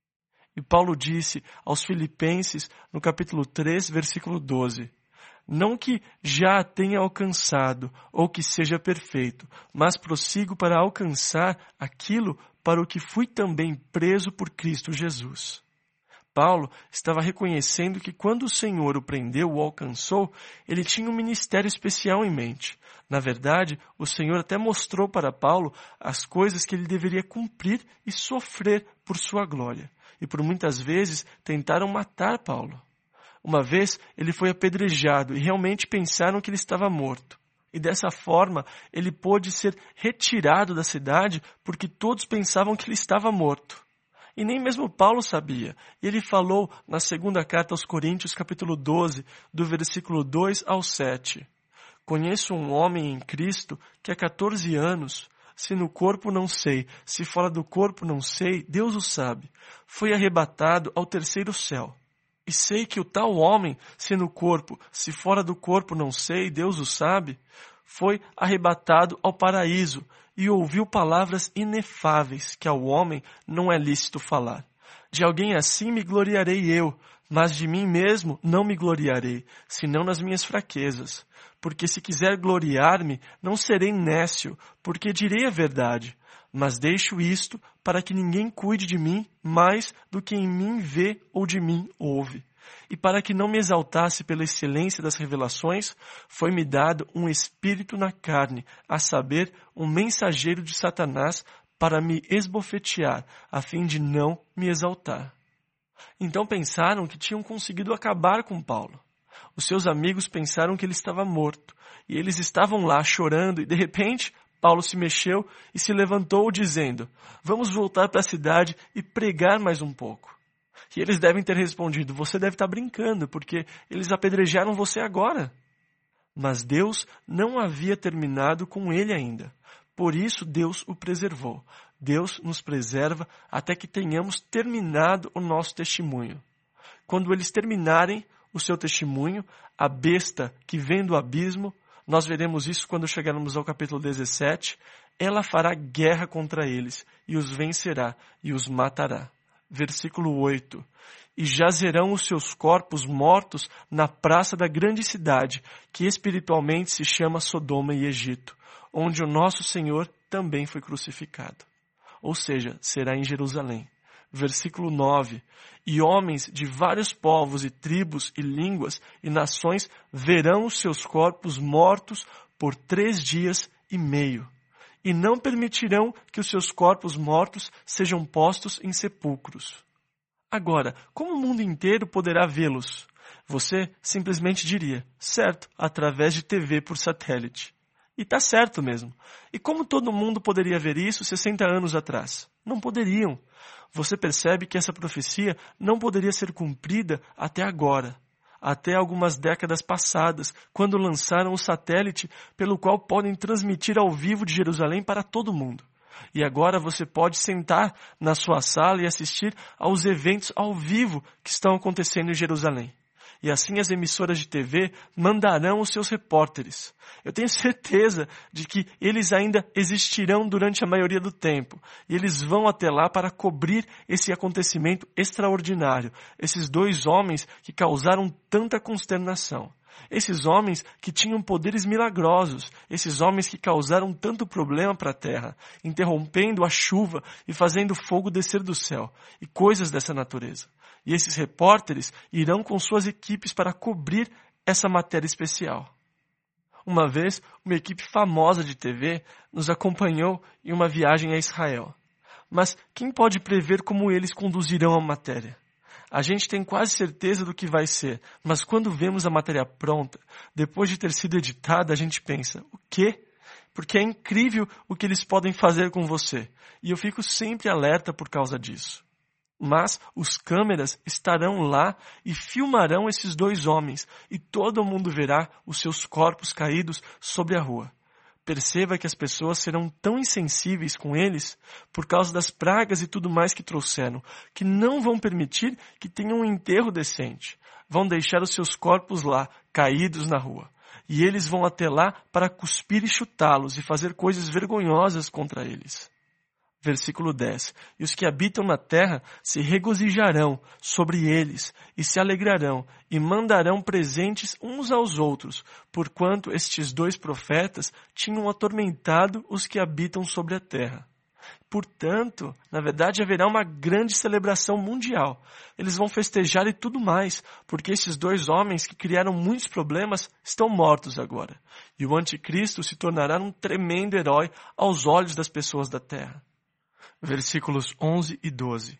E Paulo disse aos Filipenses, no capítulo três, versículo doze, não que já a tenha alcançado ou que seja perfeito, mas prossigo para alcançar aquilo para o que fui também preso por Cristo Jesus. Paulo estava reconhecendo que quando o Senhor o prendeu ou alcançou, ele tinha um ministério especial em mente. Na verdade, o Senhor até mostrou para Paulo as coisas que ele deveria cumprir e sofrer por sua glória. E por muitas vezes tentaram matar Paulo. Uma vez ele foi apedrejado e realmente pensaram que ele estava morto. E dessa forma ele pôde ser retirado da cidade porque todos pensavam que ele estava morto. E nem mesmo Paulo sabia. E ele falou na segunda carta aos Coríntios, capítulo doze, do versículo dois ao sete. Conheço um homem em Cristo que há quatorze anos, se no corpo não sei, se fora do corpo não sei, Deus o sabe, foi arrebatado ao terceiro céu. E sei que o tal homem, se no corpo, se fora do corpo não sei, Deus o sabe, foi arrebatado ao paraíso e ouviu palavras inefáveis que ao homem não é lícito falar. De alguém assim me gloriarei eu, mas de mim mesmo não me gloriarei, senão nas minhas fraquezas. Porque se quiser gloriar-me, não serei nécio, porque direi a verdade. Mas deixo isto para que ninguém cuide de mim mais do que em mim vê ou de mim ouve. E para que não me exaltasse pela excelência das revelações, foi-me dado um espírito na carne, a saber, um mensageiro de Satanás, para me esbofetear, a fim de não me exaltar. Então pensaram que tinham conseguido acabar com Paulo. Os seus amigos pensaram que ele estava morto, e eles estavam lá chorando, e de repente Paulo se mexeu e se levantou dizendo: vamos voltar para a cidade e pregar mais um pouco. E eles devem ter respondido: você deve estar brincando, porque eles apedrejaram você agora. Mas Deus não havia terminado com ele ainda. Por isso Deus o preservou. Deus nos preserva até que tenhamos terminado o nosso testemunho. Quando eles terminarem o seu testemunho, a besta que vem do abismo, nós veremos isso quando chegarmos ao capítulo dezessete, ela fará guerra contra eles, e os vencerá, e os matará. Versículo oito. E jazerão os seus corpos mortos na praça da grande cidade, que espiritualmente se chama Sodoma e Egito, onde o nosso Senhor também foi crucificado. Ou seja, será em Jerusalém. Versículo nove. E homens de vários povos e tribos e línguas e nações verão os seus corpos mortos por três dias e meio. E não permitirão que os seus corpos mortos sejam postos em sepulcros. Agora, como o mundo inteiro poderá vê-los? Você simplesmente diria: certo, através de T V por satélite. E está certo mesmo. E como todo mundo poderia ver isso sessenta anos atrás? Não poderiam. Você percebe que essa profecia não poderia ser cumprida até agora, até algumas décadas passadas, quando lançaram o satélite pelo qual podem transmitir ao vivo de Jerusalém para todo mundo. E agora você pode sentar na sua sala e assistir aos eventos ao vivo que estão acontecendo em Jerusalém. E assim as emissoras de T V mandarão os seus repórteres. Eu tenho certeza de que eles ainda existirão durante a maioria do tempo. E eles vão até lá para cobrir esse acontecimento extraordinário. Esses dois homens que causaram tanta consternação. Esses homens que tinham poderes milagrosos. Esses homens que causaram tanto problema para a terra, interrompendo a chuva e fazendo fogo descer do céu. E coisas dessa natureza. E esses repórteres irão com suas equipes para cobrir essa matéria especial. Uma vez, uma equipe famosa de T V nos acompanhou em uma viagem a Israel. Mas quem pode prever como eles conduzirão a matéria? A gente tem quase certeza do que vai ser, mas quando vemos a matéria pronta, depois de ter sido editada, a gente pensa: o quê? Porque é incrível o que eles podem fazer com você. E eu fico sempre alerta por causa disso. Mas os câmeras estarão lá e filmarão esses dois homens, e todo mundo verá os seus corpos caídos sobre a rua. Perceba que as pessoas serão tão insensíveis com eles, por causa das pragas e tudo mais que trouxeram, que não vão permitir que tenham um enterro decente. Vão deixar os seus corpos lá, caídos na rua. E eles vão até lá para cuspir e chutá-los e fazer coisas vergonhosas contra eles. Versículo dez. E os que habitam na terra se regozijarão sobre eles e se alegrarão e mandarão presentes uns aos outros, porquanto estes dois profetas tinham atormentado os que habitam sobre a terra. Portanto, na verdade haverá uma grande celebração mundial. Eles vão festejar e tudo mais, porque esses dois homens que criaram muitos problemas estão mortos agora. E o anticristo se tornará um tremendo herói aos olhos das pessoas da terra. Versículos onze e doze.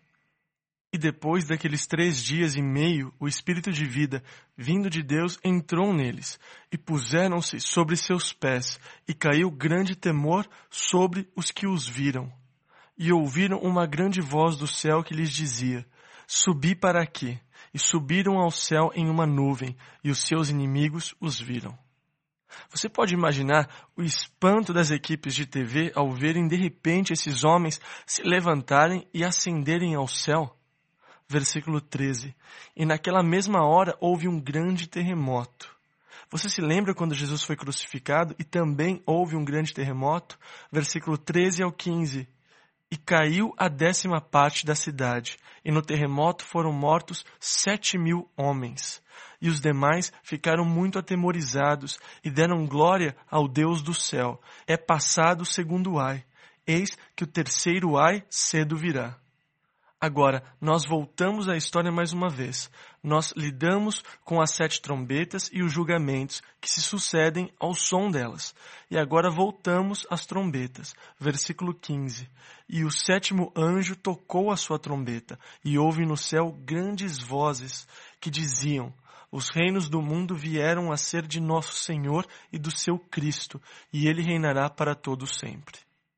E depois daqueles três dias e meio, o Espírito de vida, vindo de Deus, entrou neles, e puseram-se sobre seus pés, e caiu grande temor sobre os que os viram. E ouviram uma grande voz do céu que lhes dizia: subi para aqui. E subiram ao céu em uma nuvem, e os seus inimigos os viram. Você pode imaginar o espanto das equipes de T V ao verem de repente esses homens se levantarem e ascenderem ao céu? Versículo treze. E naquela mesma hora houve um grande terremoto. Você se lembra quando Jesus foi crucificado e também houve um grande terremoto? Versículo treze ao quinze. E caiu a décima parte da cidade, e no terremoto foram mortos sete mil homens. E os demais ficaram muito atemorizados e deram glória ao Deus do céu. É passado o segundo ai. Eis que o terceiro ai cedo virá. Agora, nós voltamos à história mais uma vez. Nós lidamos com as sete trombetas e os julgamentos que se sucedem ao som delas. E agora voltamos às trombetas. Versículo quinze. E o sétimo anjo tocou a sua trombeta, e houve no céu grandes vozes que diziam: os reinos do mundo vieram a ser de nosso Senhor e do seu Cristo, e ele reinará para todo sempre.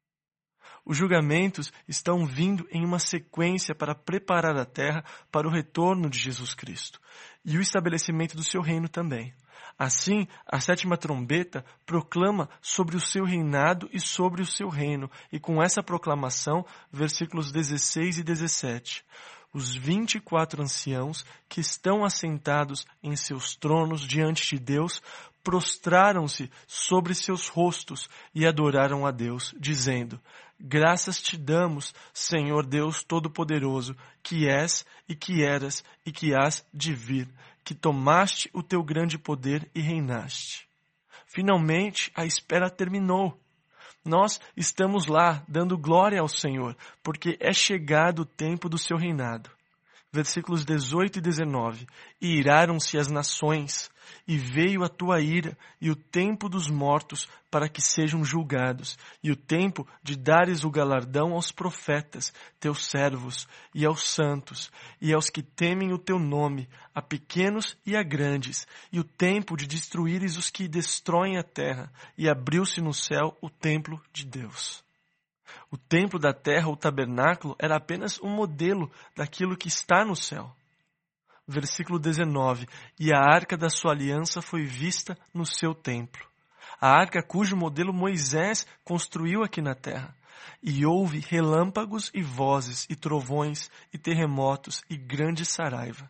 Os julgamentos estão vindo em uma sequência para preparar a terra para o retorno de Jesus Cristo e o estabelecimento do seu reino também. Assim, a sétima trombeta proclama sobre o seu reinado e sobre o seu reino, e com essa proclamação, versículos dezesseis e dezessete, os vinte e quatro anciãos que estão assentados em seus tronos diante de Deus prostraram-se sobre seus rostos e adoraram a Deus, dizendo: graças te damos, Senhor Deus Todo-Poderoso, que és e que eras e que hás de vir, que tomaste o teu grande poder e reinaste. Finalmente, a espera terminou. Nós estamos lá, dando glória ao Senhor, porque é chegado o tempo do seu reinado. Versículos dezoito e dezenove. E iraram-se as nações, e veio a tua ira, e o tempo dos mortos, para que sejam julgados, e o tempo de dares o galardão aos profetas, teus servos, e aos santos, e aos que temem o teu nome, a pequenos e a grandes, e o tempo de destruíres os que destroem a terra, e abriu-se no céu o templo de Deus. O templo da terra, o tabernáculo, era apenas um modelo daquilo que está no céu. Versículo dezenove. E a arca da sua aliança foi vista no seu templo. A arca cujo modelo Moisés construiu aqui na terra. E houve relâmpagos e vozes, e trovões, e terremotos, e grande saraiva.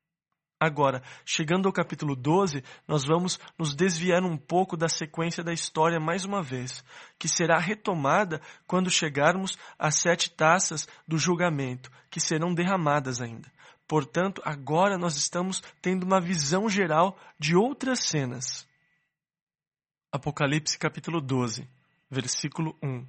Agora, chegando ao capítulo doze, nós vamos nos desviar um pouco da sequência da história mais uma vez, que será retomada quando chegarmos às sete taças do julgamento, que serão derramadas ainda. Portanto, agora nós estamos tendo uma visão geral de outras cenas. Apocalipse capítulo doze, versículo um.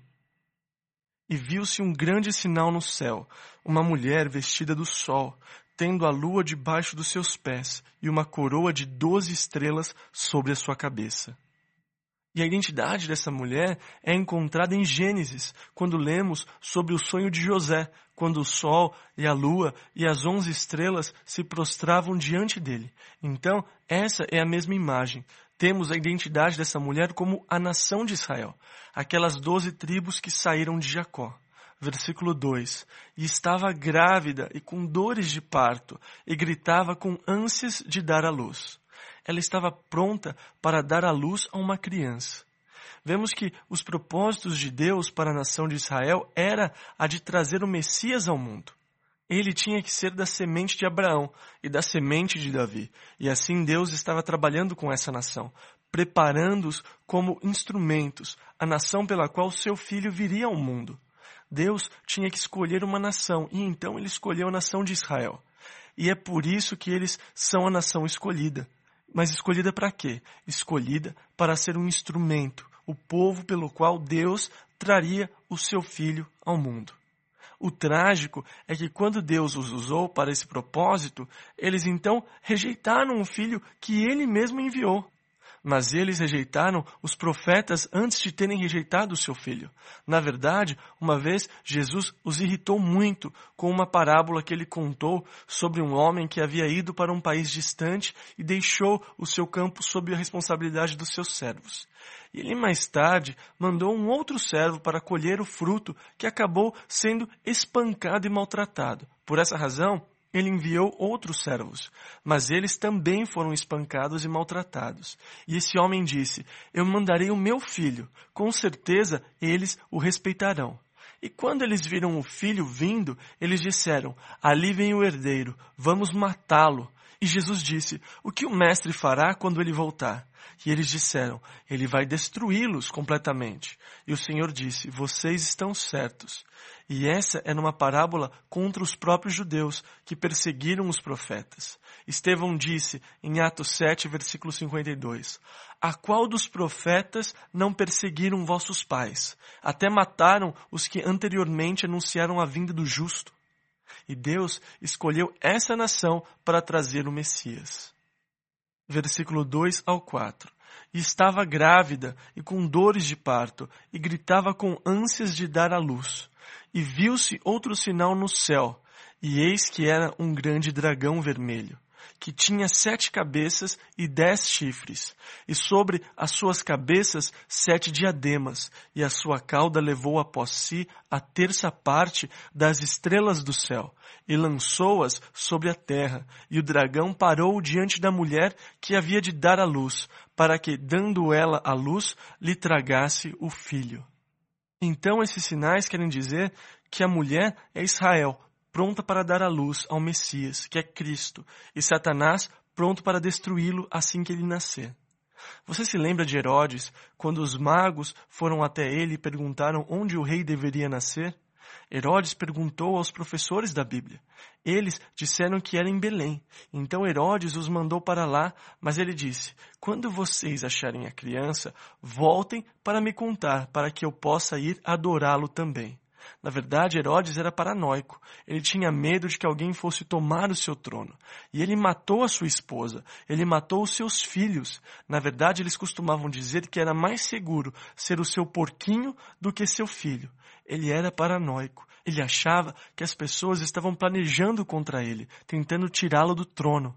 E viu-se um grande sinal no céu, uma mulher vestida do sol, tendo a lua debaixo dos seus pés e uma coroa de doze estrelas sobre a sua cabeça. E a identidade dessa mulher é encontrada em Gênesis, quando lemos sobre o sonho de José, quando o sol e a lua e as onze estrelas se prostravam diante dele. Então, essa é a mesma imagem. Temos a identidade dessa mulher como a nação de Israel, aquelas doze tribos que saíram de Jacó. Versículo dois. E estava grávida e com dores de parto, e gritava com ânsias de dar à luz. Ela estava pronta para dar à luz a uma criança. Vemos que os propósitos de Deus para a nação de Israel era a de trazer o Messias ao mundo. Ele tinha que ser da semente de Abraão e da semente de Davi. E assim Deus estava trabalhando com essa nação, preparando-os como instrumentos, a nação pela qual seu filho viria ao mundo. Deus tinha que escolher uma nação, e então ele escolheu a nação de Israel. E é por isso que eles são a nação escolhida. Mas escolhida para quê? Escolhida para ser um instrumento, o povo pelo qual Deus traria o seu filho ao mundo. O trágico é que quando Deus os usou para esse propósito, eles então rejeitaram o filho que ele mesmo enviou. Mas eles rejeitaram os profetas antes de terem rejeitado o seu filho. Na verdade, uma vez, Jesus os irritou muito com uma parábola que ele contou sobre um homem que havia ido para um país distante e deixou o seu campo sob a responsabilidade dos seus servos. E ele mais tarde mandou um outro servo para colher o fruto que acabou sendo espancado e maltratado. Por essa razão, ele enviou outros servos, mas eles também foram espancados e maltratados. E esse homem disse: eu mandarei o meu filho, com certeza eles o respeitarão. E quando eles viram o filho vindo, eles disseram: ali vem o herdeiro, vamos matá-lo. E Jesus disse: o que o mestre fará quando ele voltar? E eles disseram: ele vai destruí-los completamente. E o Senhor disse: vocês estão certos. E essa é numa parábola contra os próprios judeus que perseguiram os profetas. Estevão disse em Atos sete, versículo cinquenta e dois: a qual dos profetas não perseguiram vossos pais? Até mataram os que anteriormente anunciaram a vinda do justo. E Deus escolheu essa nação para trazer o Messias. Versículo dois ao quatro. E estava grávida e com dores de parto, e gritava com ânsias de dar à luz. E viu-se outro sinal no céu, e eis que era um grande dragão vermelho, que tinha sete cabeças e dez chifres, e sobre as suas cabeças sete diademas, e a sua cauda levou após si a terça parte das estrelas do céu, e lançou-as sobre a terra, e o dragão parou diante da mulher que havia de dar à luz, para que, dando ela à luz, lhe tragasse o filho. Então esses sinais querem dizer que a mulher é Israel, pronta para dar à luz ao Messias, que é Cristo, e Satanás pronto para destruí-lo assim que ele nascer. Você se lembra de Herodes, quando os magos foram até ele e perguntaram onde o rei deveria nascer? Herodes perguntou aos professores da Bíblia. Eles disseram que era em Belém. Então Herodes os mandou para lá, mas ele disse: quando vocês acharem a criança, voltem para me contar, para que eu possa ir adorá-lo também. Na verdade, Herodes era paranoico. Ele tinha medo de que alguém fosse tomar o seu trono. E ele matou a sua esposa. Ele matou os seus filhos. Na verdade, eles costumavam dizer que era mais seguro ser o seu porquinho do que seu filho. Ele era paranoico. Ele achava que as pessoas estavam planejando contra ele, tentando tirá-lo do trono.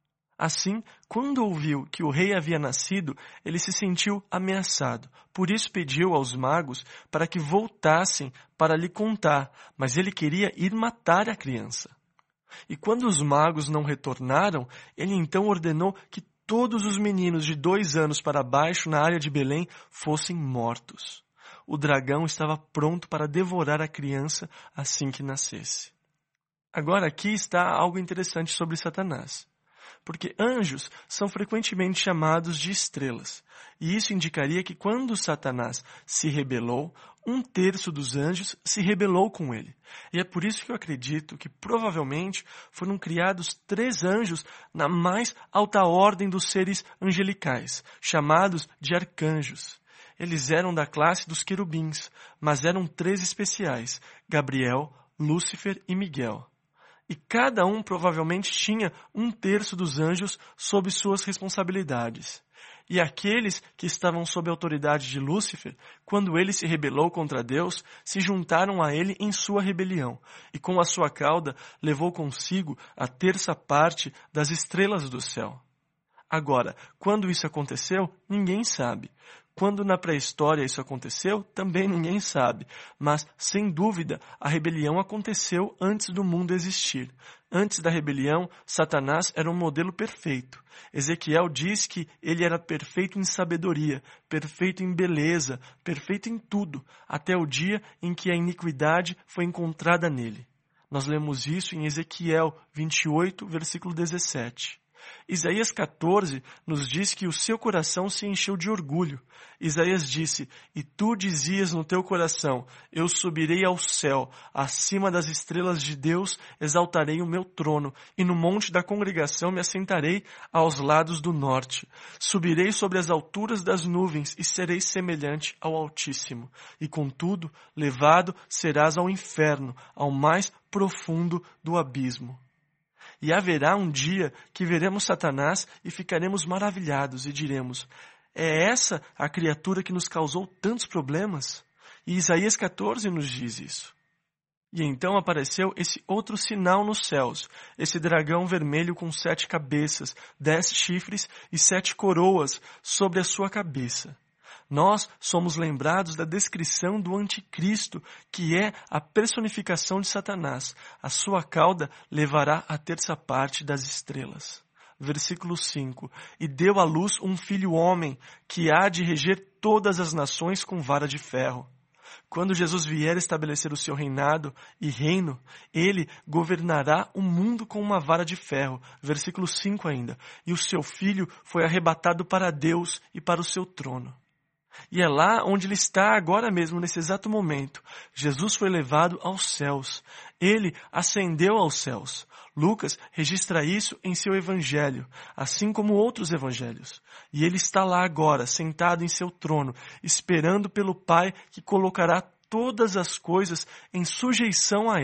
Assim, quando ouviu que o rei havia nascido, ele se sentiu ameaçado. Por isso pediu aos magos para que voltassem para lhe contar, mas ele queria ir matar a criança. E quando os magos não retornaram, ele então ordenou que todos os meninos de dois anos para baixo na área de Belém fossem mortos. O dragão estava pronto para devorar a criança assim que nascesse. Agora aqui está algo interessante sobre Satanás. Porque anjos são frequentemente chamados de estrelas. E isso indicaria que quando Satanás se rebelou, um terço dos anjos se rebelou com ele. E é por isso que eu acredito que provavelmente foram criados três anjos na mais alta ordem dos seres angelicais, chamados de arcanjos. Eles eram da classe dos querubins, mas eram três especiais: Gabriel, Lúcifer e Miguel. E cada um provavelmente tinha um terço dos anjos sob suas responsabilidades. E aqueles que estavam sob a autoridade de Lúcifer, quando ele se rebelou contra Deus, se juntaram a ele em sua rebelião, e com a sua cauda levou consigo a terça parte das estrelas do céu. Agora, quando isso aconteceu, ninguém sabe. Quando na pré-história isso aconteceu, também ninguém sabe. Mas, sem dúvida, a rebelião aconteceu antes do mundo existir. Antes da rebelião, Satanás era um modelo perfeito. Ezequiel diz que ele era perfeito em sabedoria, perfeito em beleza, perfeito em tudo, até o dia em que a iniquidade foi encontrada nele. Nós lemos isso em Ezequiel vinte e oito, versículo dezessete. Isaías quatorze nos diz que o seu coração se encheu de orgulho. Isaías disse: e tu dizias no teu coração: eu subirei ao céu, acima das estrelas de Deus exaltarei o meu trono, e no monte da congregação me assentarei aos lados do norte. Subirei sobre as alturas das nuvens e serei semelhante ao Altíssimo. E contudo, levado serás ao inferno, ao mais profundo do abismo. E haverá um dia que veremos Satanás e ficaremos maravilhados e diremos: é essa a criatura que nos causou tantos problemas? E Isaías quatorze nos diz isso. E então apareceu esse outro sinal nos céus, esse dragão vermelho com sete cabeças, dez chifres e sete coroas sobre a sua cabeça. Nós somos lembrados da descrição do anticristo, que é a personificação de Satanás. A sua cauda levará a terça parte das estrelas. Versículo cinco. E deu à luz um filho homem, que há de reger todas as nações com vara de ferro. Quando Jesus vier estabelecer o seu reinado e reino, ele governará o mundo com uma vara de ferro. Versículo cinco ainda. E o seu filho foi arrebatado para Deus e para o seu trono. E é lá onde ele está agora mesmo, nesse exato momento. Jesus foi levado aos céus. Ele ascendeu aos céus. Lucas registra isso em seu evangelho, assim como outros evangelhos. E ele está lá agora, sentado em seu trono, esperando pelo Pai que colocará todas as coisas em sujeição a ele.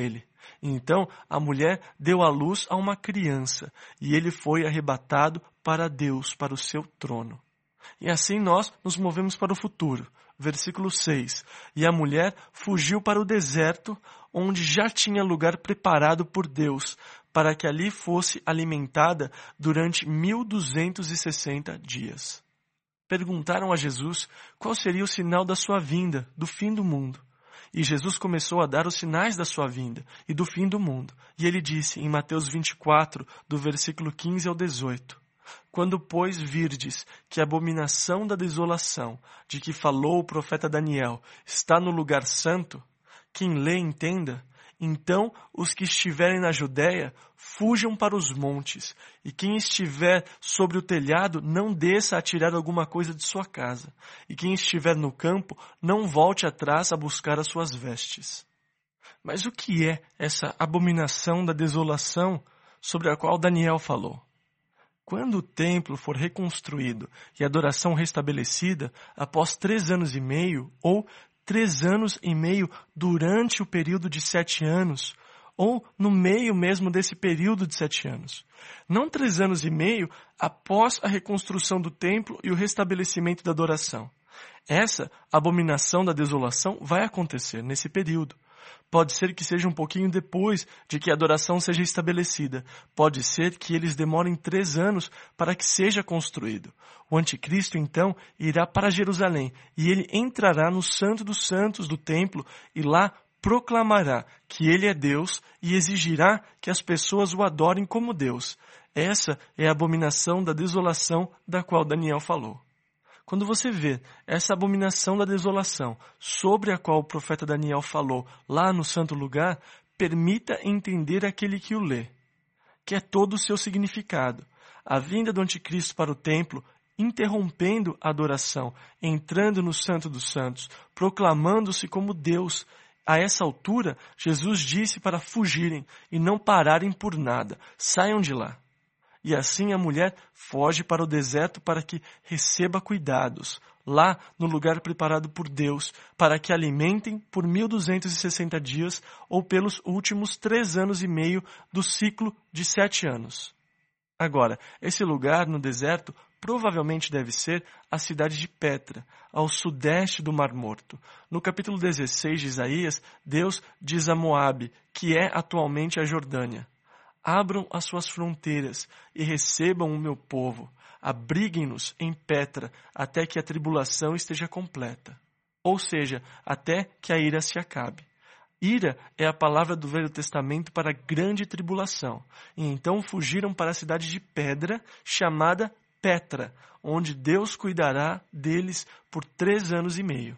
Então a mulher deu à luz a uma criança, e ele foi arrebatado para Deus, para o seu trono. E assim nós nos movemos para o futuro. Versículo seis. E a mulher fugiu para o deserto, onde já tinha lugar preparado por Deus, para que ali fosse alimentada durante mil duzentos e sessenta dias. Perguntaram a Jesus qual seria o sinal da sua vinda, do fim do mundo. E Jesus começou a dar os sinais da sua vinda e do fim do mundo. E ele disse em Mateus vinte e quatro, do versículo quinze ao dezoito. Quando, pois, virdes que a abominação da desolação, de que falou o profeta Daniel, está no lugar santo, quem lê entenda, então os que estiverem na Judéia fujam para os montes, e quem estiver sobre o telhado não desça a tirar alguma coisa de sua casa, e quem estiver no campo não volte atrás a buscar as suas vestes. Mas o que é essa abominação da desolação sobre a qual Daniel falou? Quando o templo for reconstruído e a adoração restabelecida, após três anos e meio, ou três anos e meio durante o período de sete anos, ou no meio mesmo desse período de sete anos. Não três anos e meio após a reconstrução do templo e o restabelecimento da adoração. Essa abominação da desolação vai acontecer nesse período. Pode ser que seja um pouquinho depois de que a adoração seja estabelecida. Pode ser que eles demorem três anos para que seja construído. O anticristo, então, irá para Jerusalém e ele entrará no Santo dos Santos do templo e lá proclamará que ele é Deus e exigirá que as pessoas o adorem como Deus. Essa é a abominação da desolação da qual Daniel falou. Quando você vê essa abominação da desolação sobre a qual o profeta Daniel falou lá no santo lugar, permita entender aquele que o lê, que é todo o seu significado. A vinda do anticristo para o templo, interrompendo a adoração, entrando no Santo dos Santos, proclamando-se como Deus. A essa altura, Jesus disse para fugirem e não pararem por nada. Saiam de lá. E assim a mulher foge para o deserto para que receba cuidados, lá no lugar preparado por Deus, para que alimentem por mil duzentos e sessenta dias ou pelos últimos três anos e meio do ciclo de sete anos. Agora, esse lugar no deserto provavelmente deve ser a cidade de Petra, ao sudeste do Mar Morto. No capítulo dezesseis de Isaías, Deus diz a Moabe, que é atualmente a Jordânia: abram as suas fronteiras e recebam o meu povo. Abriguem-nos em Petra até que a tribulação esteja completa. Ou seja, até que a ira se acabe. Ira é a palavra do Velho Testamento para grande tribulação. E então fugiram para a cidade de pedra, chamada Petra, onde Deus cuidará deles por três anos e meio.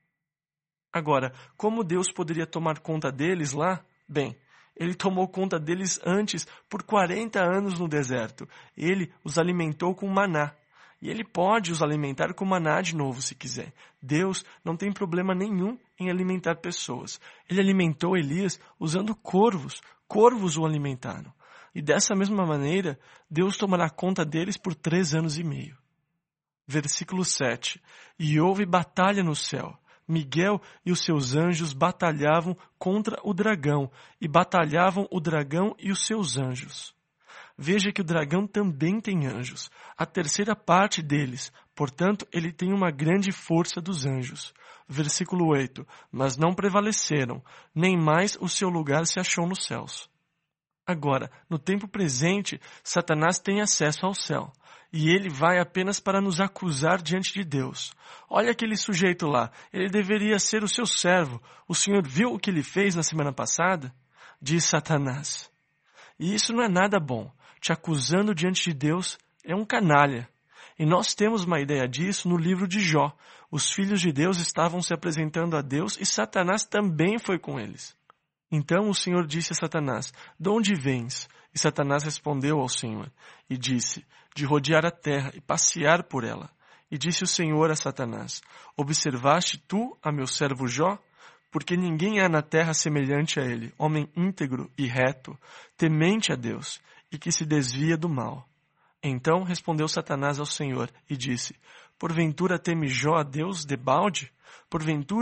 Agora, como Deus poderia tomar conta deles lá? Bem, Ele tomou conta deles antes por quarenta anos no deserto. Ele os alimentou com maná. E Ele pode os alimentar com maná de novo, se quiser. Deus não tem problema nenhum em alimentar pessoas. Ele alimentou Elias usando corvos. Corvos o alimentaram. E dessa mesma maneira, Deus tomará conta deles por três anos e meio. Versículo sete. E houve batalha no céu. Miguel e os seus anjos batalhavam contra o dragão, e batalhavam o dragão e os seus anjos. Veja que o dragão também tem anjos, a terceira parte deles, portanto ele tem uma grande força dos anjos. Versículo oito. Mas não prevaleceram, nem mais o seu lugar se achou nos céus. Agora, no tempo presente, Satanás tem acesso ao céu. E ele vai apenas para nos acusar diante de Deus. Olha aquele sujeito lá, ele deveria ser o seu servo. O Senhor viu o que ele fez na semana passada? Diz Satanás. E isso não é nada bom. Te acusando diante de Deus é um canalha. E nós temos uma ideia disso no livro de Jó. Os filhos de Deus estavam se apresentando a Deus e Satanás também foi com eles. Então o Senhor disse a Satanás: de onde vens? E Satanás respondeu ao Senhor e disse: de rodear a terra e passear por ela. E disse o Senhor a Satanás: observaste tu a meu servo Jó? Porque ninguém há na terra semelhante a ele, homem íntegro e reto, temente a Deus, e que se desvia do mal. Então respondeu Satanás ao Senhor e disse: porventura teme Jó a Deus debalde? Porventura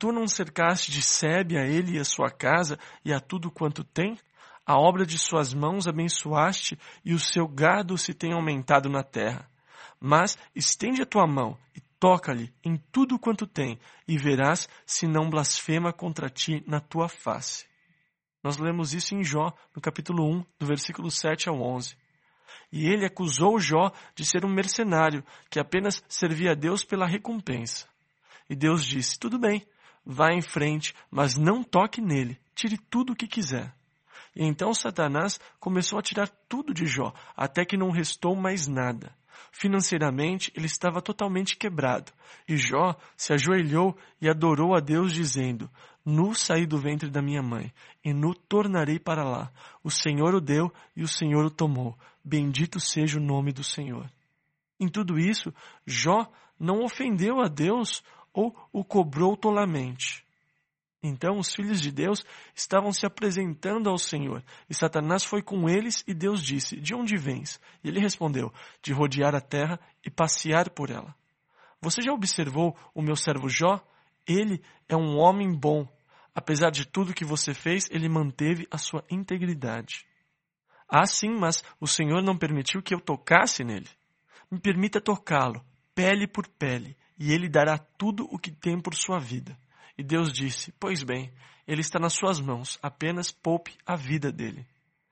tu não cercaste de sebe a ele e a sua casa e a tudo quanto tem? A obra de suas mãos abençoaste e o seu gado se tem aumentado na terra. Mas estende a tua mão e toca-lhe em tudo quanto tem, e verás se não blasfema contra ti na tua face. Nós lemos isso em Jó, no capítulo um, do versículo sete ao onze. E ele acusou Jó de ser um mercenário, que apenas servia a Deus pela recompensa. E Deus disse, tudo bem, vá em frente, mas não toque nele, tire tudo o que quiser. E então Satanás começou a tirar tudo de Jó, até que não restou mais nada. Financeiramente, ele estava totalmente quebrado. E Jó se ajoelhou e adorou a Deus, dizendo, nu saí do ventre da minha mãe, e nu tornarei para lá. O Senhor o deu e o Senhor o tomou. Bendito seja o nome do Senhor. Em tudo isso, Jó não ofendeu a Deus ou o cobrou tolamente. Então os filhos de Deus estavam se apresentando ao Senhor, e Satanás foi com eles, e Deus disse, de onde vens? E ele respondeu, de rodear a terra e passear por ela. Você já observou o meu servo Jó? Ele é um homem bom. Apesar de tudo que você fez, ele manteve a sua integridade. Ah, sim, mas o Senhor não permitiu que eu tocasse nele. Me permita tocá-lo, pele por pele, e ele dará tudo o que tem por sua vida. E Deus disse, pois bem, ele está nas suas mãos, apenas poupe a vida dele.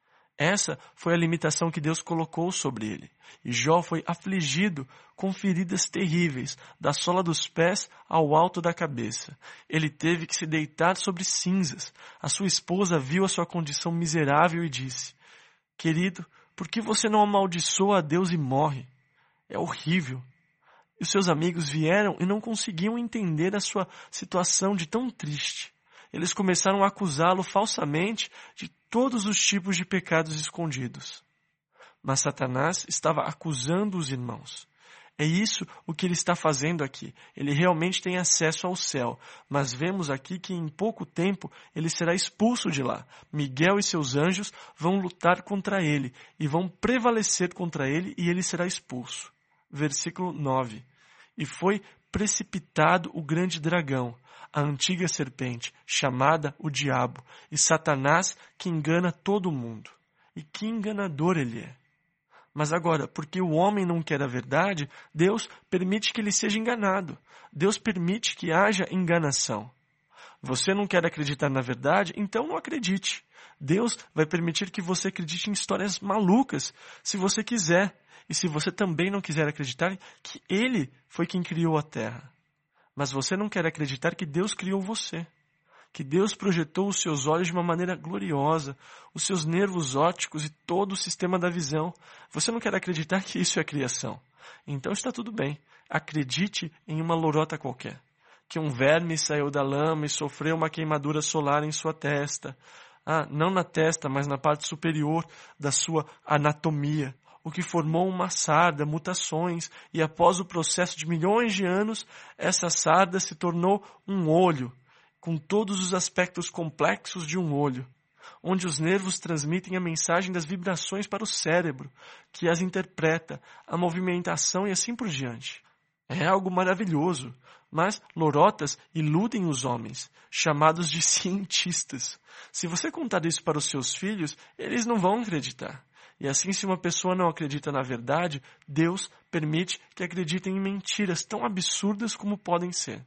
Essa foi a limitação que Deus colocou sobre ele. E Jó foi afligido com feridas terríveis, da sola dos pés ao alto da cabeça. Ele teve que se deitar sobre cinzas. A sua esposa viu a sua condição miserável e disse, querido, por que você não amaldiçoa a Deus e morre? É horrível. E os seus amigos vieram e não conseguiam entender a sua situação de tão triste. Eles começaram a acusá-lo falsamente de todos os tipos de pecados escondidos. Mas Satanás estava acusando os irmãos. É isso o que ele está fazendo aqui. Ele realmente tem acesso ao céu, mas vemos aqui que em pouco tempo ele será expulso de lá. Miguel e seus anjos vão lutar contra ele e vão prevalecer contra ele e ele será expulso. Versículo nove. E foi precipitado o grande dragão, a antiga serpente, chamada o diabo, e Satanás que engana todo mundo. E que enganador ele é. Mas agora, porque o homem não quer a verdade, Deus permite que ele seja enganado. Deus permite que haja enganação. Você não quer acreditar na verdade? Então não acredite. Deus vai permitir que você acredite em histórias malucas, se você quiser. E se você também não quiser acreditar que Ele foi quem criou a terra. Mas você não quer acreditar que Deus criou você. Que Deus projetou os seus olhos de uma maneira gloriosa, os seus nervos ópticos e todo o sistema da visão. Você não quer acreditar que isso é a criação. Então está tudo bem. Acredite em uma lorota qualquer. Que um verme saiu da lama e sofreu uma queimadura solar em sua testa. Ah, não na testa, mas na parte superior da sua anatomia. O que formou uma sarda, mutações, e após o processo de milhões de anos, essa sarda se tornou um olho, com todos os aspectos complexos de um olho, onde os nervos transmitem a mensagem das vibrações para o cérebro, que as interpreta, a movimentação e assim por diante. É algo maravilhoso, mas lorotas iludem os homens, chamados de cientistas. Se você contar isso para os seus filhos, eles não vão acreditar. E assim, se uma pessoa não acredita na verdade, Deus permite que acreditem em mentiras tão absurdas como podem ser.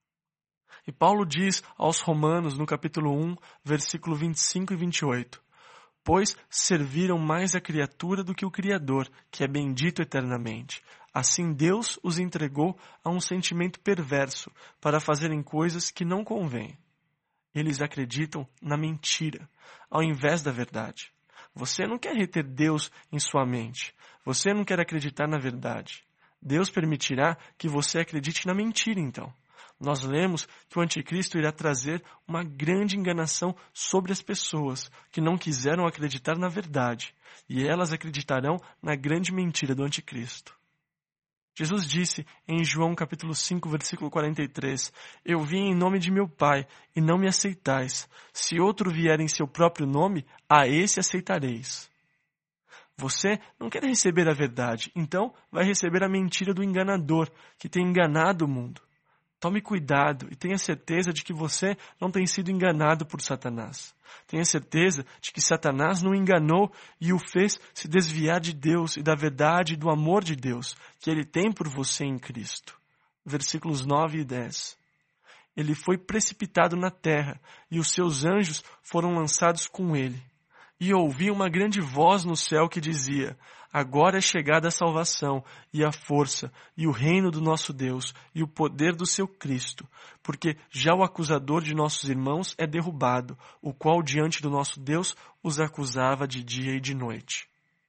E Paulo diz aos Romanos, no capítulo um, versículo vinte e cinco e vinte e oito, pois serviram mais a criatura do que o Criador, que é bendito eternamente. Assim Deus os entregou a um sentimento perverso para fazerem coisas que não convêm. Eles acreditam na mentira, ao invés da verdade. Você não quer reter Deus em sua mente. Você não quer acreditar na verdade. Deus permitirá que você acredite na mentira, então. Nós lemos que o anticristo irá trazer uma grande enganação sobre as pessoas que não quiseram acreditar na verdade. E elas acreditarão na grande mentira do anticristo. Jesus disse em João capítulo cinco, versículo quarenta e três, eu vim em nome de meu Pai, e não me aceitais. Se outro vier em seu próprio nome, a esse aceitareis. Você não quer receber a verdade, então vai receber a mentira do enganador, que tem enganado o mundo. Tome cuidado e tenha certeza de que você não tem sido enganado por Satanás. Tenha certeza de que Satanás não enganou e o fez se desviar de Deus e da verdade e do amor de Deus que ele tem por você em Cristo. Versículos nove e dez. Ele foi precipitado na terra e os seus anjos foram lançados com ele. E ouvi uma grande voz no céu que dizia: agora é chegada a salvação, e a força, e o reino do nosso Deus, e o poder do seu Cristo, porque já o acusador de nossos irmãos é derrubado, o qual diante do nosso Deus os acusava de dia e de noite.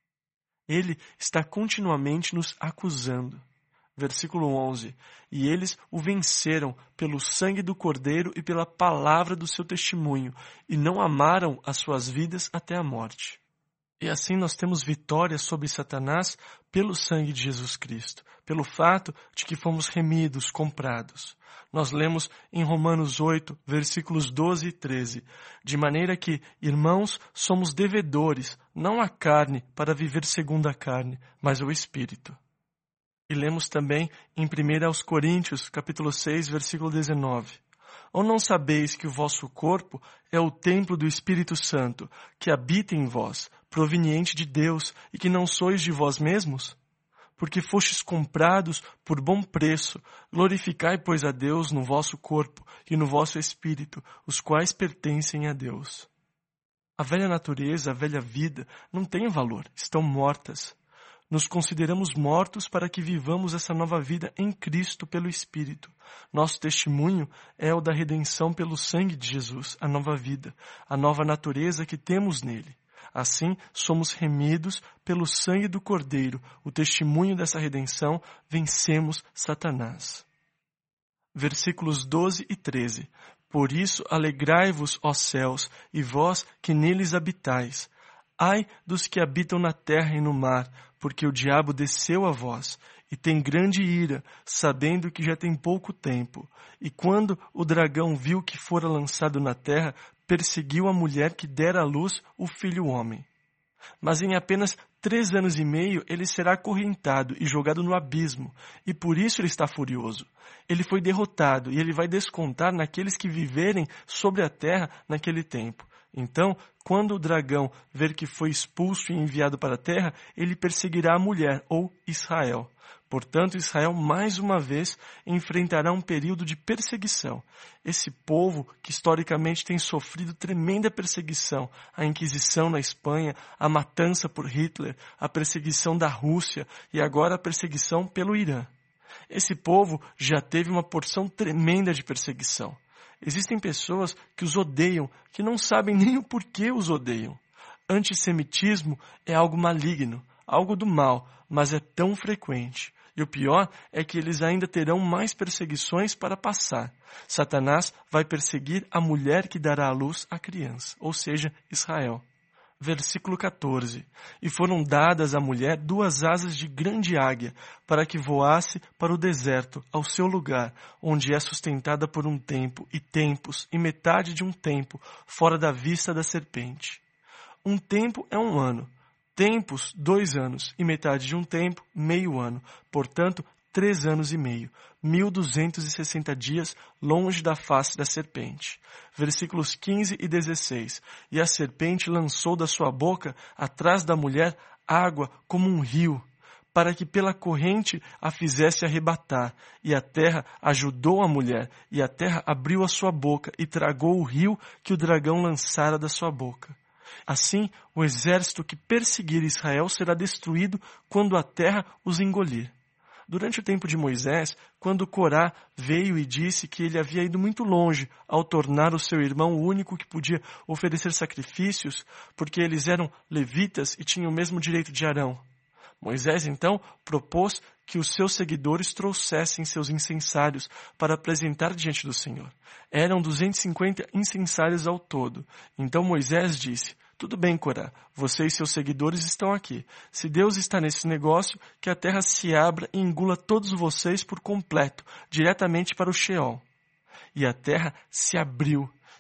Ele está continuamente nos acusando. Versículo onze. E eles o venceram pelo sangue do Cordeiro e pela palavra do seu testemunho, e não amaram as suas vidas até a morte. E assim nós temos vitória sobre Satanás pelo sangue de Jesus Cristo, pelo fato de que fomos remidos, comprados. Nós lemos em Romanos oito, versículos doze e treze, de maneira que, irmãos, somos devedores, não à carne, para viver segundo a carne, mas o Espírito. E lemos também em primeira aos Coríntios, capítulo seis, versículo dezenove. Ou não sabeis que o vosso corpo é o templo do Espírito Santo, que habita em vós, proveniente de Deus, e que não sois de vós mesmos? Porque fostes comprados por bom preço, glorificai, pois, a Deus no vosso corpo e no vosso espírito, os quais pertencem a Deus. A velha natureza, a velha vida, não tem valor, estão mortas. Nos consideramos mortos para que vivamos essa nova vida em Cristo pelo Espírito. Nosso testemunho é o da redenção pelo sangue de Jesus, a nova vida, a nova natureza que temos nele. Assim, somos remidos pelo sangue do Cordeiro, o testemunho dessa redenção, vencemos Satanás. Versículos doze e treze. Por isso, alegrai-vos, ó céus, e vós que neles habitais. Ai dos que habitam na terra e no mar, porque o diabo desceu a vós, e tem grande ira, sabendo que já tem pouco tempo. E quando o dragão viu que fora lançado na terra, perseguiu a mulher que dera à luz o filho homem. Mas em apenas três anos e meio ele será acorrentado e jogado no abismo, e por isso ele está furioso. Ele foi derrotado, e ele vai descontar naqueles que viverem sobre a terra naquele tempo. Então, quando o dragão ver que foi expulso e enviado para a terra, ele perseguirá a mulher, ou Israel. Portanto, Israel, mais uma vez, enfrentará um período de perseguição. Esse povo, que historicamente tem sofrido tremenda perseguição, a Inquisição na Espanha, a matança por Hitler, a perseguição da Rússia e agora a perseguição pelo Irã. Esse povo já teve uma porção tremenda de perseguição. Existem pessoas que os odeiam, que não sabem nem o porquê os odeiam. Antissemitismo é algo maligno, algo do mal, mas é tão frequente. E o pior é que eles ainda terão mais perseguições para passar. Satanás vai perseguir a mulher que dará à luz a criança, ou seja, Israel. Versículo quatorze. E foram dadas à mulher duas asas de grande águia, para que voasse para o deserto, ao seu lugar, onde é sustentada por um tempo, e tempos, e metade de um tempo, fora da vista da serpente. Um tempo é um ano, tempos, dois anos, e metade de um tempo, meio ano, portanto, três anos e meio, mil duzentos e sessenta dias longe da face da serpente. Versículos quinze e dezesseis. E a serpente lançou da sua boca, atrás da mulher, água como um rio, para que pela corrente a fizesse arrebatar. E a terra ajudou a mulher, e a terra abriu a sua boca e tragou o rio que o dragão lançara da sua boca. Assim, o exército que perseguir Israel será destruído quando a terra os engolir. Durante o tempo de Moisés, quando Corá veio e disse que ele havia ido muito longe ao tornar o seu irmão o único que podia oferecer sacrifícios, porque eles eram levitas e tinham o mesmo direito de Arão. Moisés, então, propôs que os seus seguidores trouxessem seus incensários para apresentar diante do Senhor. Eram duzentos e cinquenta incensários ao todo. Então Moisés disse: tudo bem, Corá, você e seus seguidores estão aqui. Se Deus está nesse negócio, que a terra se abra e engula todos vocês por completo, diretamente para o Sheol. E a terra se abriu,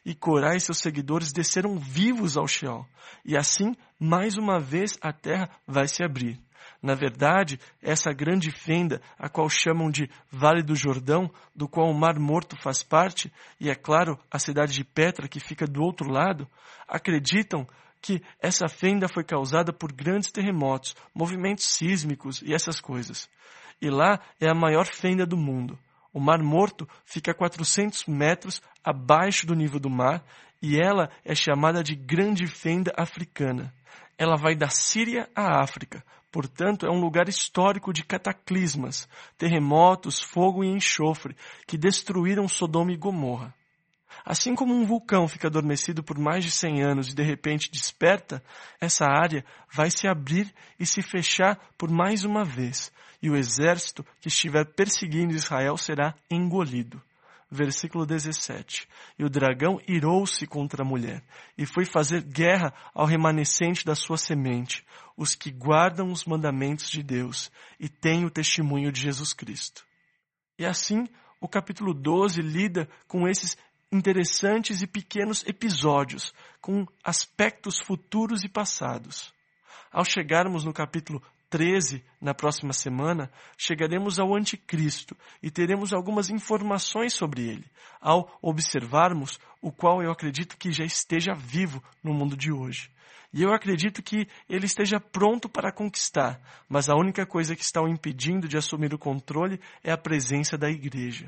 e Corá e seus seguidores desceram vivos ao Sheol. E assim, mais uma vez, a terra vai se abrir. Na verdade, essa grande fenda, a qual chamam de Vale do Jordão, do qual o Mar Morto faz parte, e é claro, a cidade de Petra, que fica do outro lado, acreditam que essa fenda foi causada por grandes terremotos, movimentos sísmicos e essas coisas. E lá é a maior fenda do mundo. O Mar Morto fica a quatrocentos metros abaixo do nível do mar e ela é chamada de Grande Fenda Africana. Ela vai da Síria à África, portanto é um lugar histórico de cataclismas, terremotos, fogo e enxofre que destruíram Sodoma e Gomorra. Assim como um vulcão fica adormecido por mais de cem anos e de repente desperta, essa área vai se abrir e se fechar por mais uma vez, e o exército que estiver perseguindo Israel será engolido. Versículo dezessete. E o dragão irou-se contra a mulher, e foi fazer guerra ao remanescente da sua semente, os que guardam os mandamentos de Deus e têm o testemunho de Jesus Cristo. E assim, o capítulo doze lida com esses interessantes e pequenos episódios, com aspectos futuros e passados. Ao chegarmos no capítulo treze, na próxima semana, chegaremos ao Anticristo e teremos algumas informações sobre ele, ao observarmos o qual eu acredito que já esteja vivo no mundo de hoje. E eu acredito que ele esteja pronto para conquistar, mas a única coisa que está o impedindo de assumir o controle é a presença da igreja.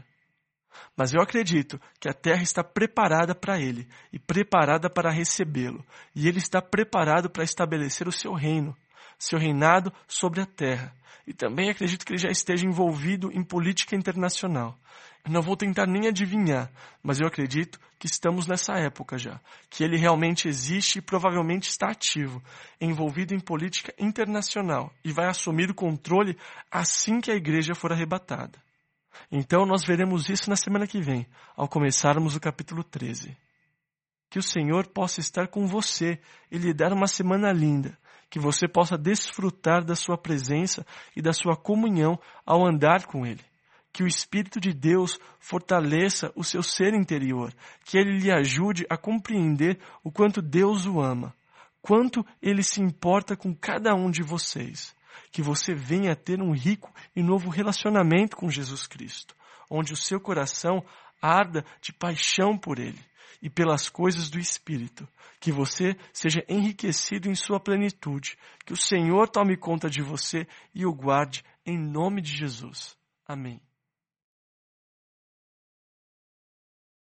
Mas eu acredito que a terra está preparada para ele e preparada para recebê-lo, e ele está preparado para estabelecer o seu reino, seu reinado sobre a terra. E também acredito que ele já esteja envolvido em política internacional. Eu não vou tentar nem adivinhar, mas eu acredito que estamos nessa época já, que ele realmente existe e provavelmente está ativo, envolvido em política internacional e vai assumir o controle assim que a igreja for arrebatada. Então nós veremos isso na semana que vem, ao começarmos o capítulo treze. Que o Senhor possa estar com você e lhe dar uma semana linda, que você possa desfrutar da sua presença e da sua comunhão ao andar com Ele. Que o Espírito de Deus fortaleça o seu ser interior, que Ele lhe ajude a compreender o quanto Deus o ama, quanto Ele se importa com cada um de vocês. Que você venha a ter um rico e novo relacionamento com Jesus Cristo, onde o seu coração arda de paixão por Ele e pelas coisas do Espírito. Que você seja enriquecido em sua plenitude. Que o Senhor tome conta de você e o guarde em nome de Jesus. Amém.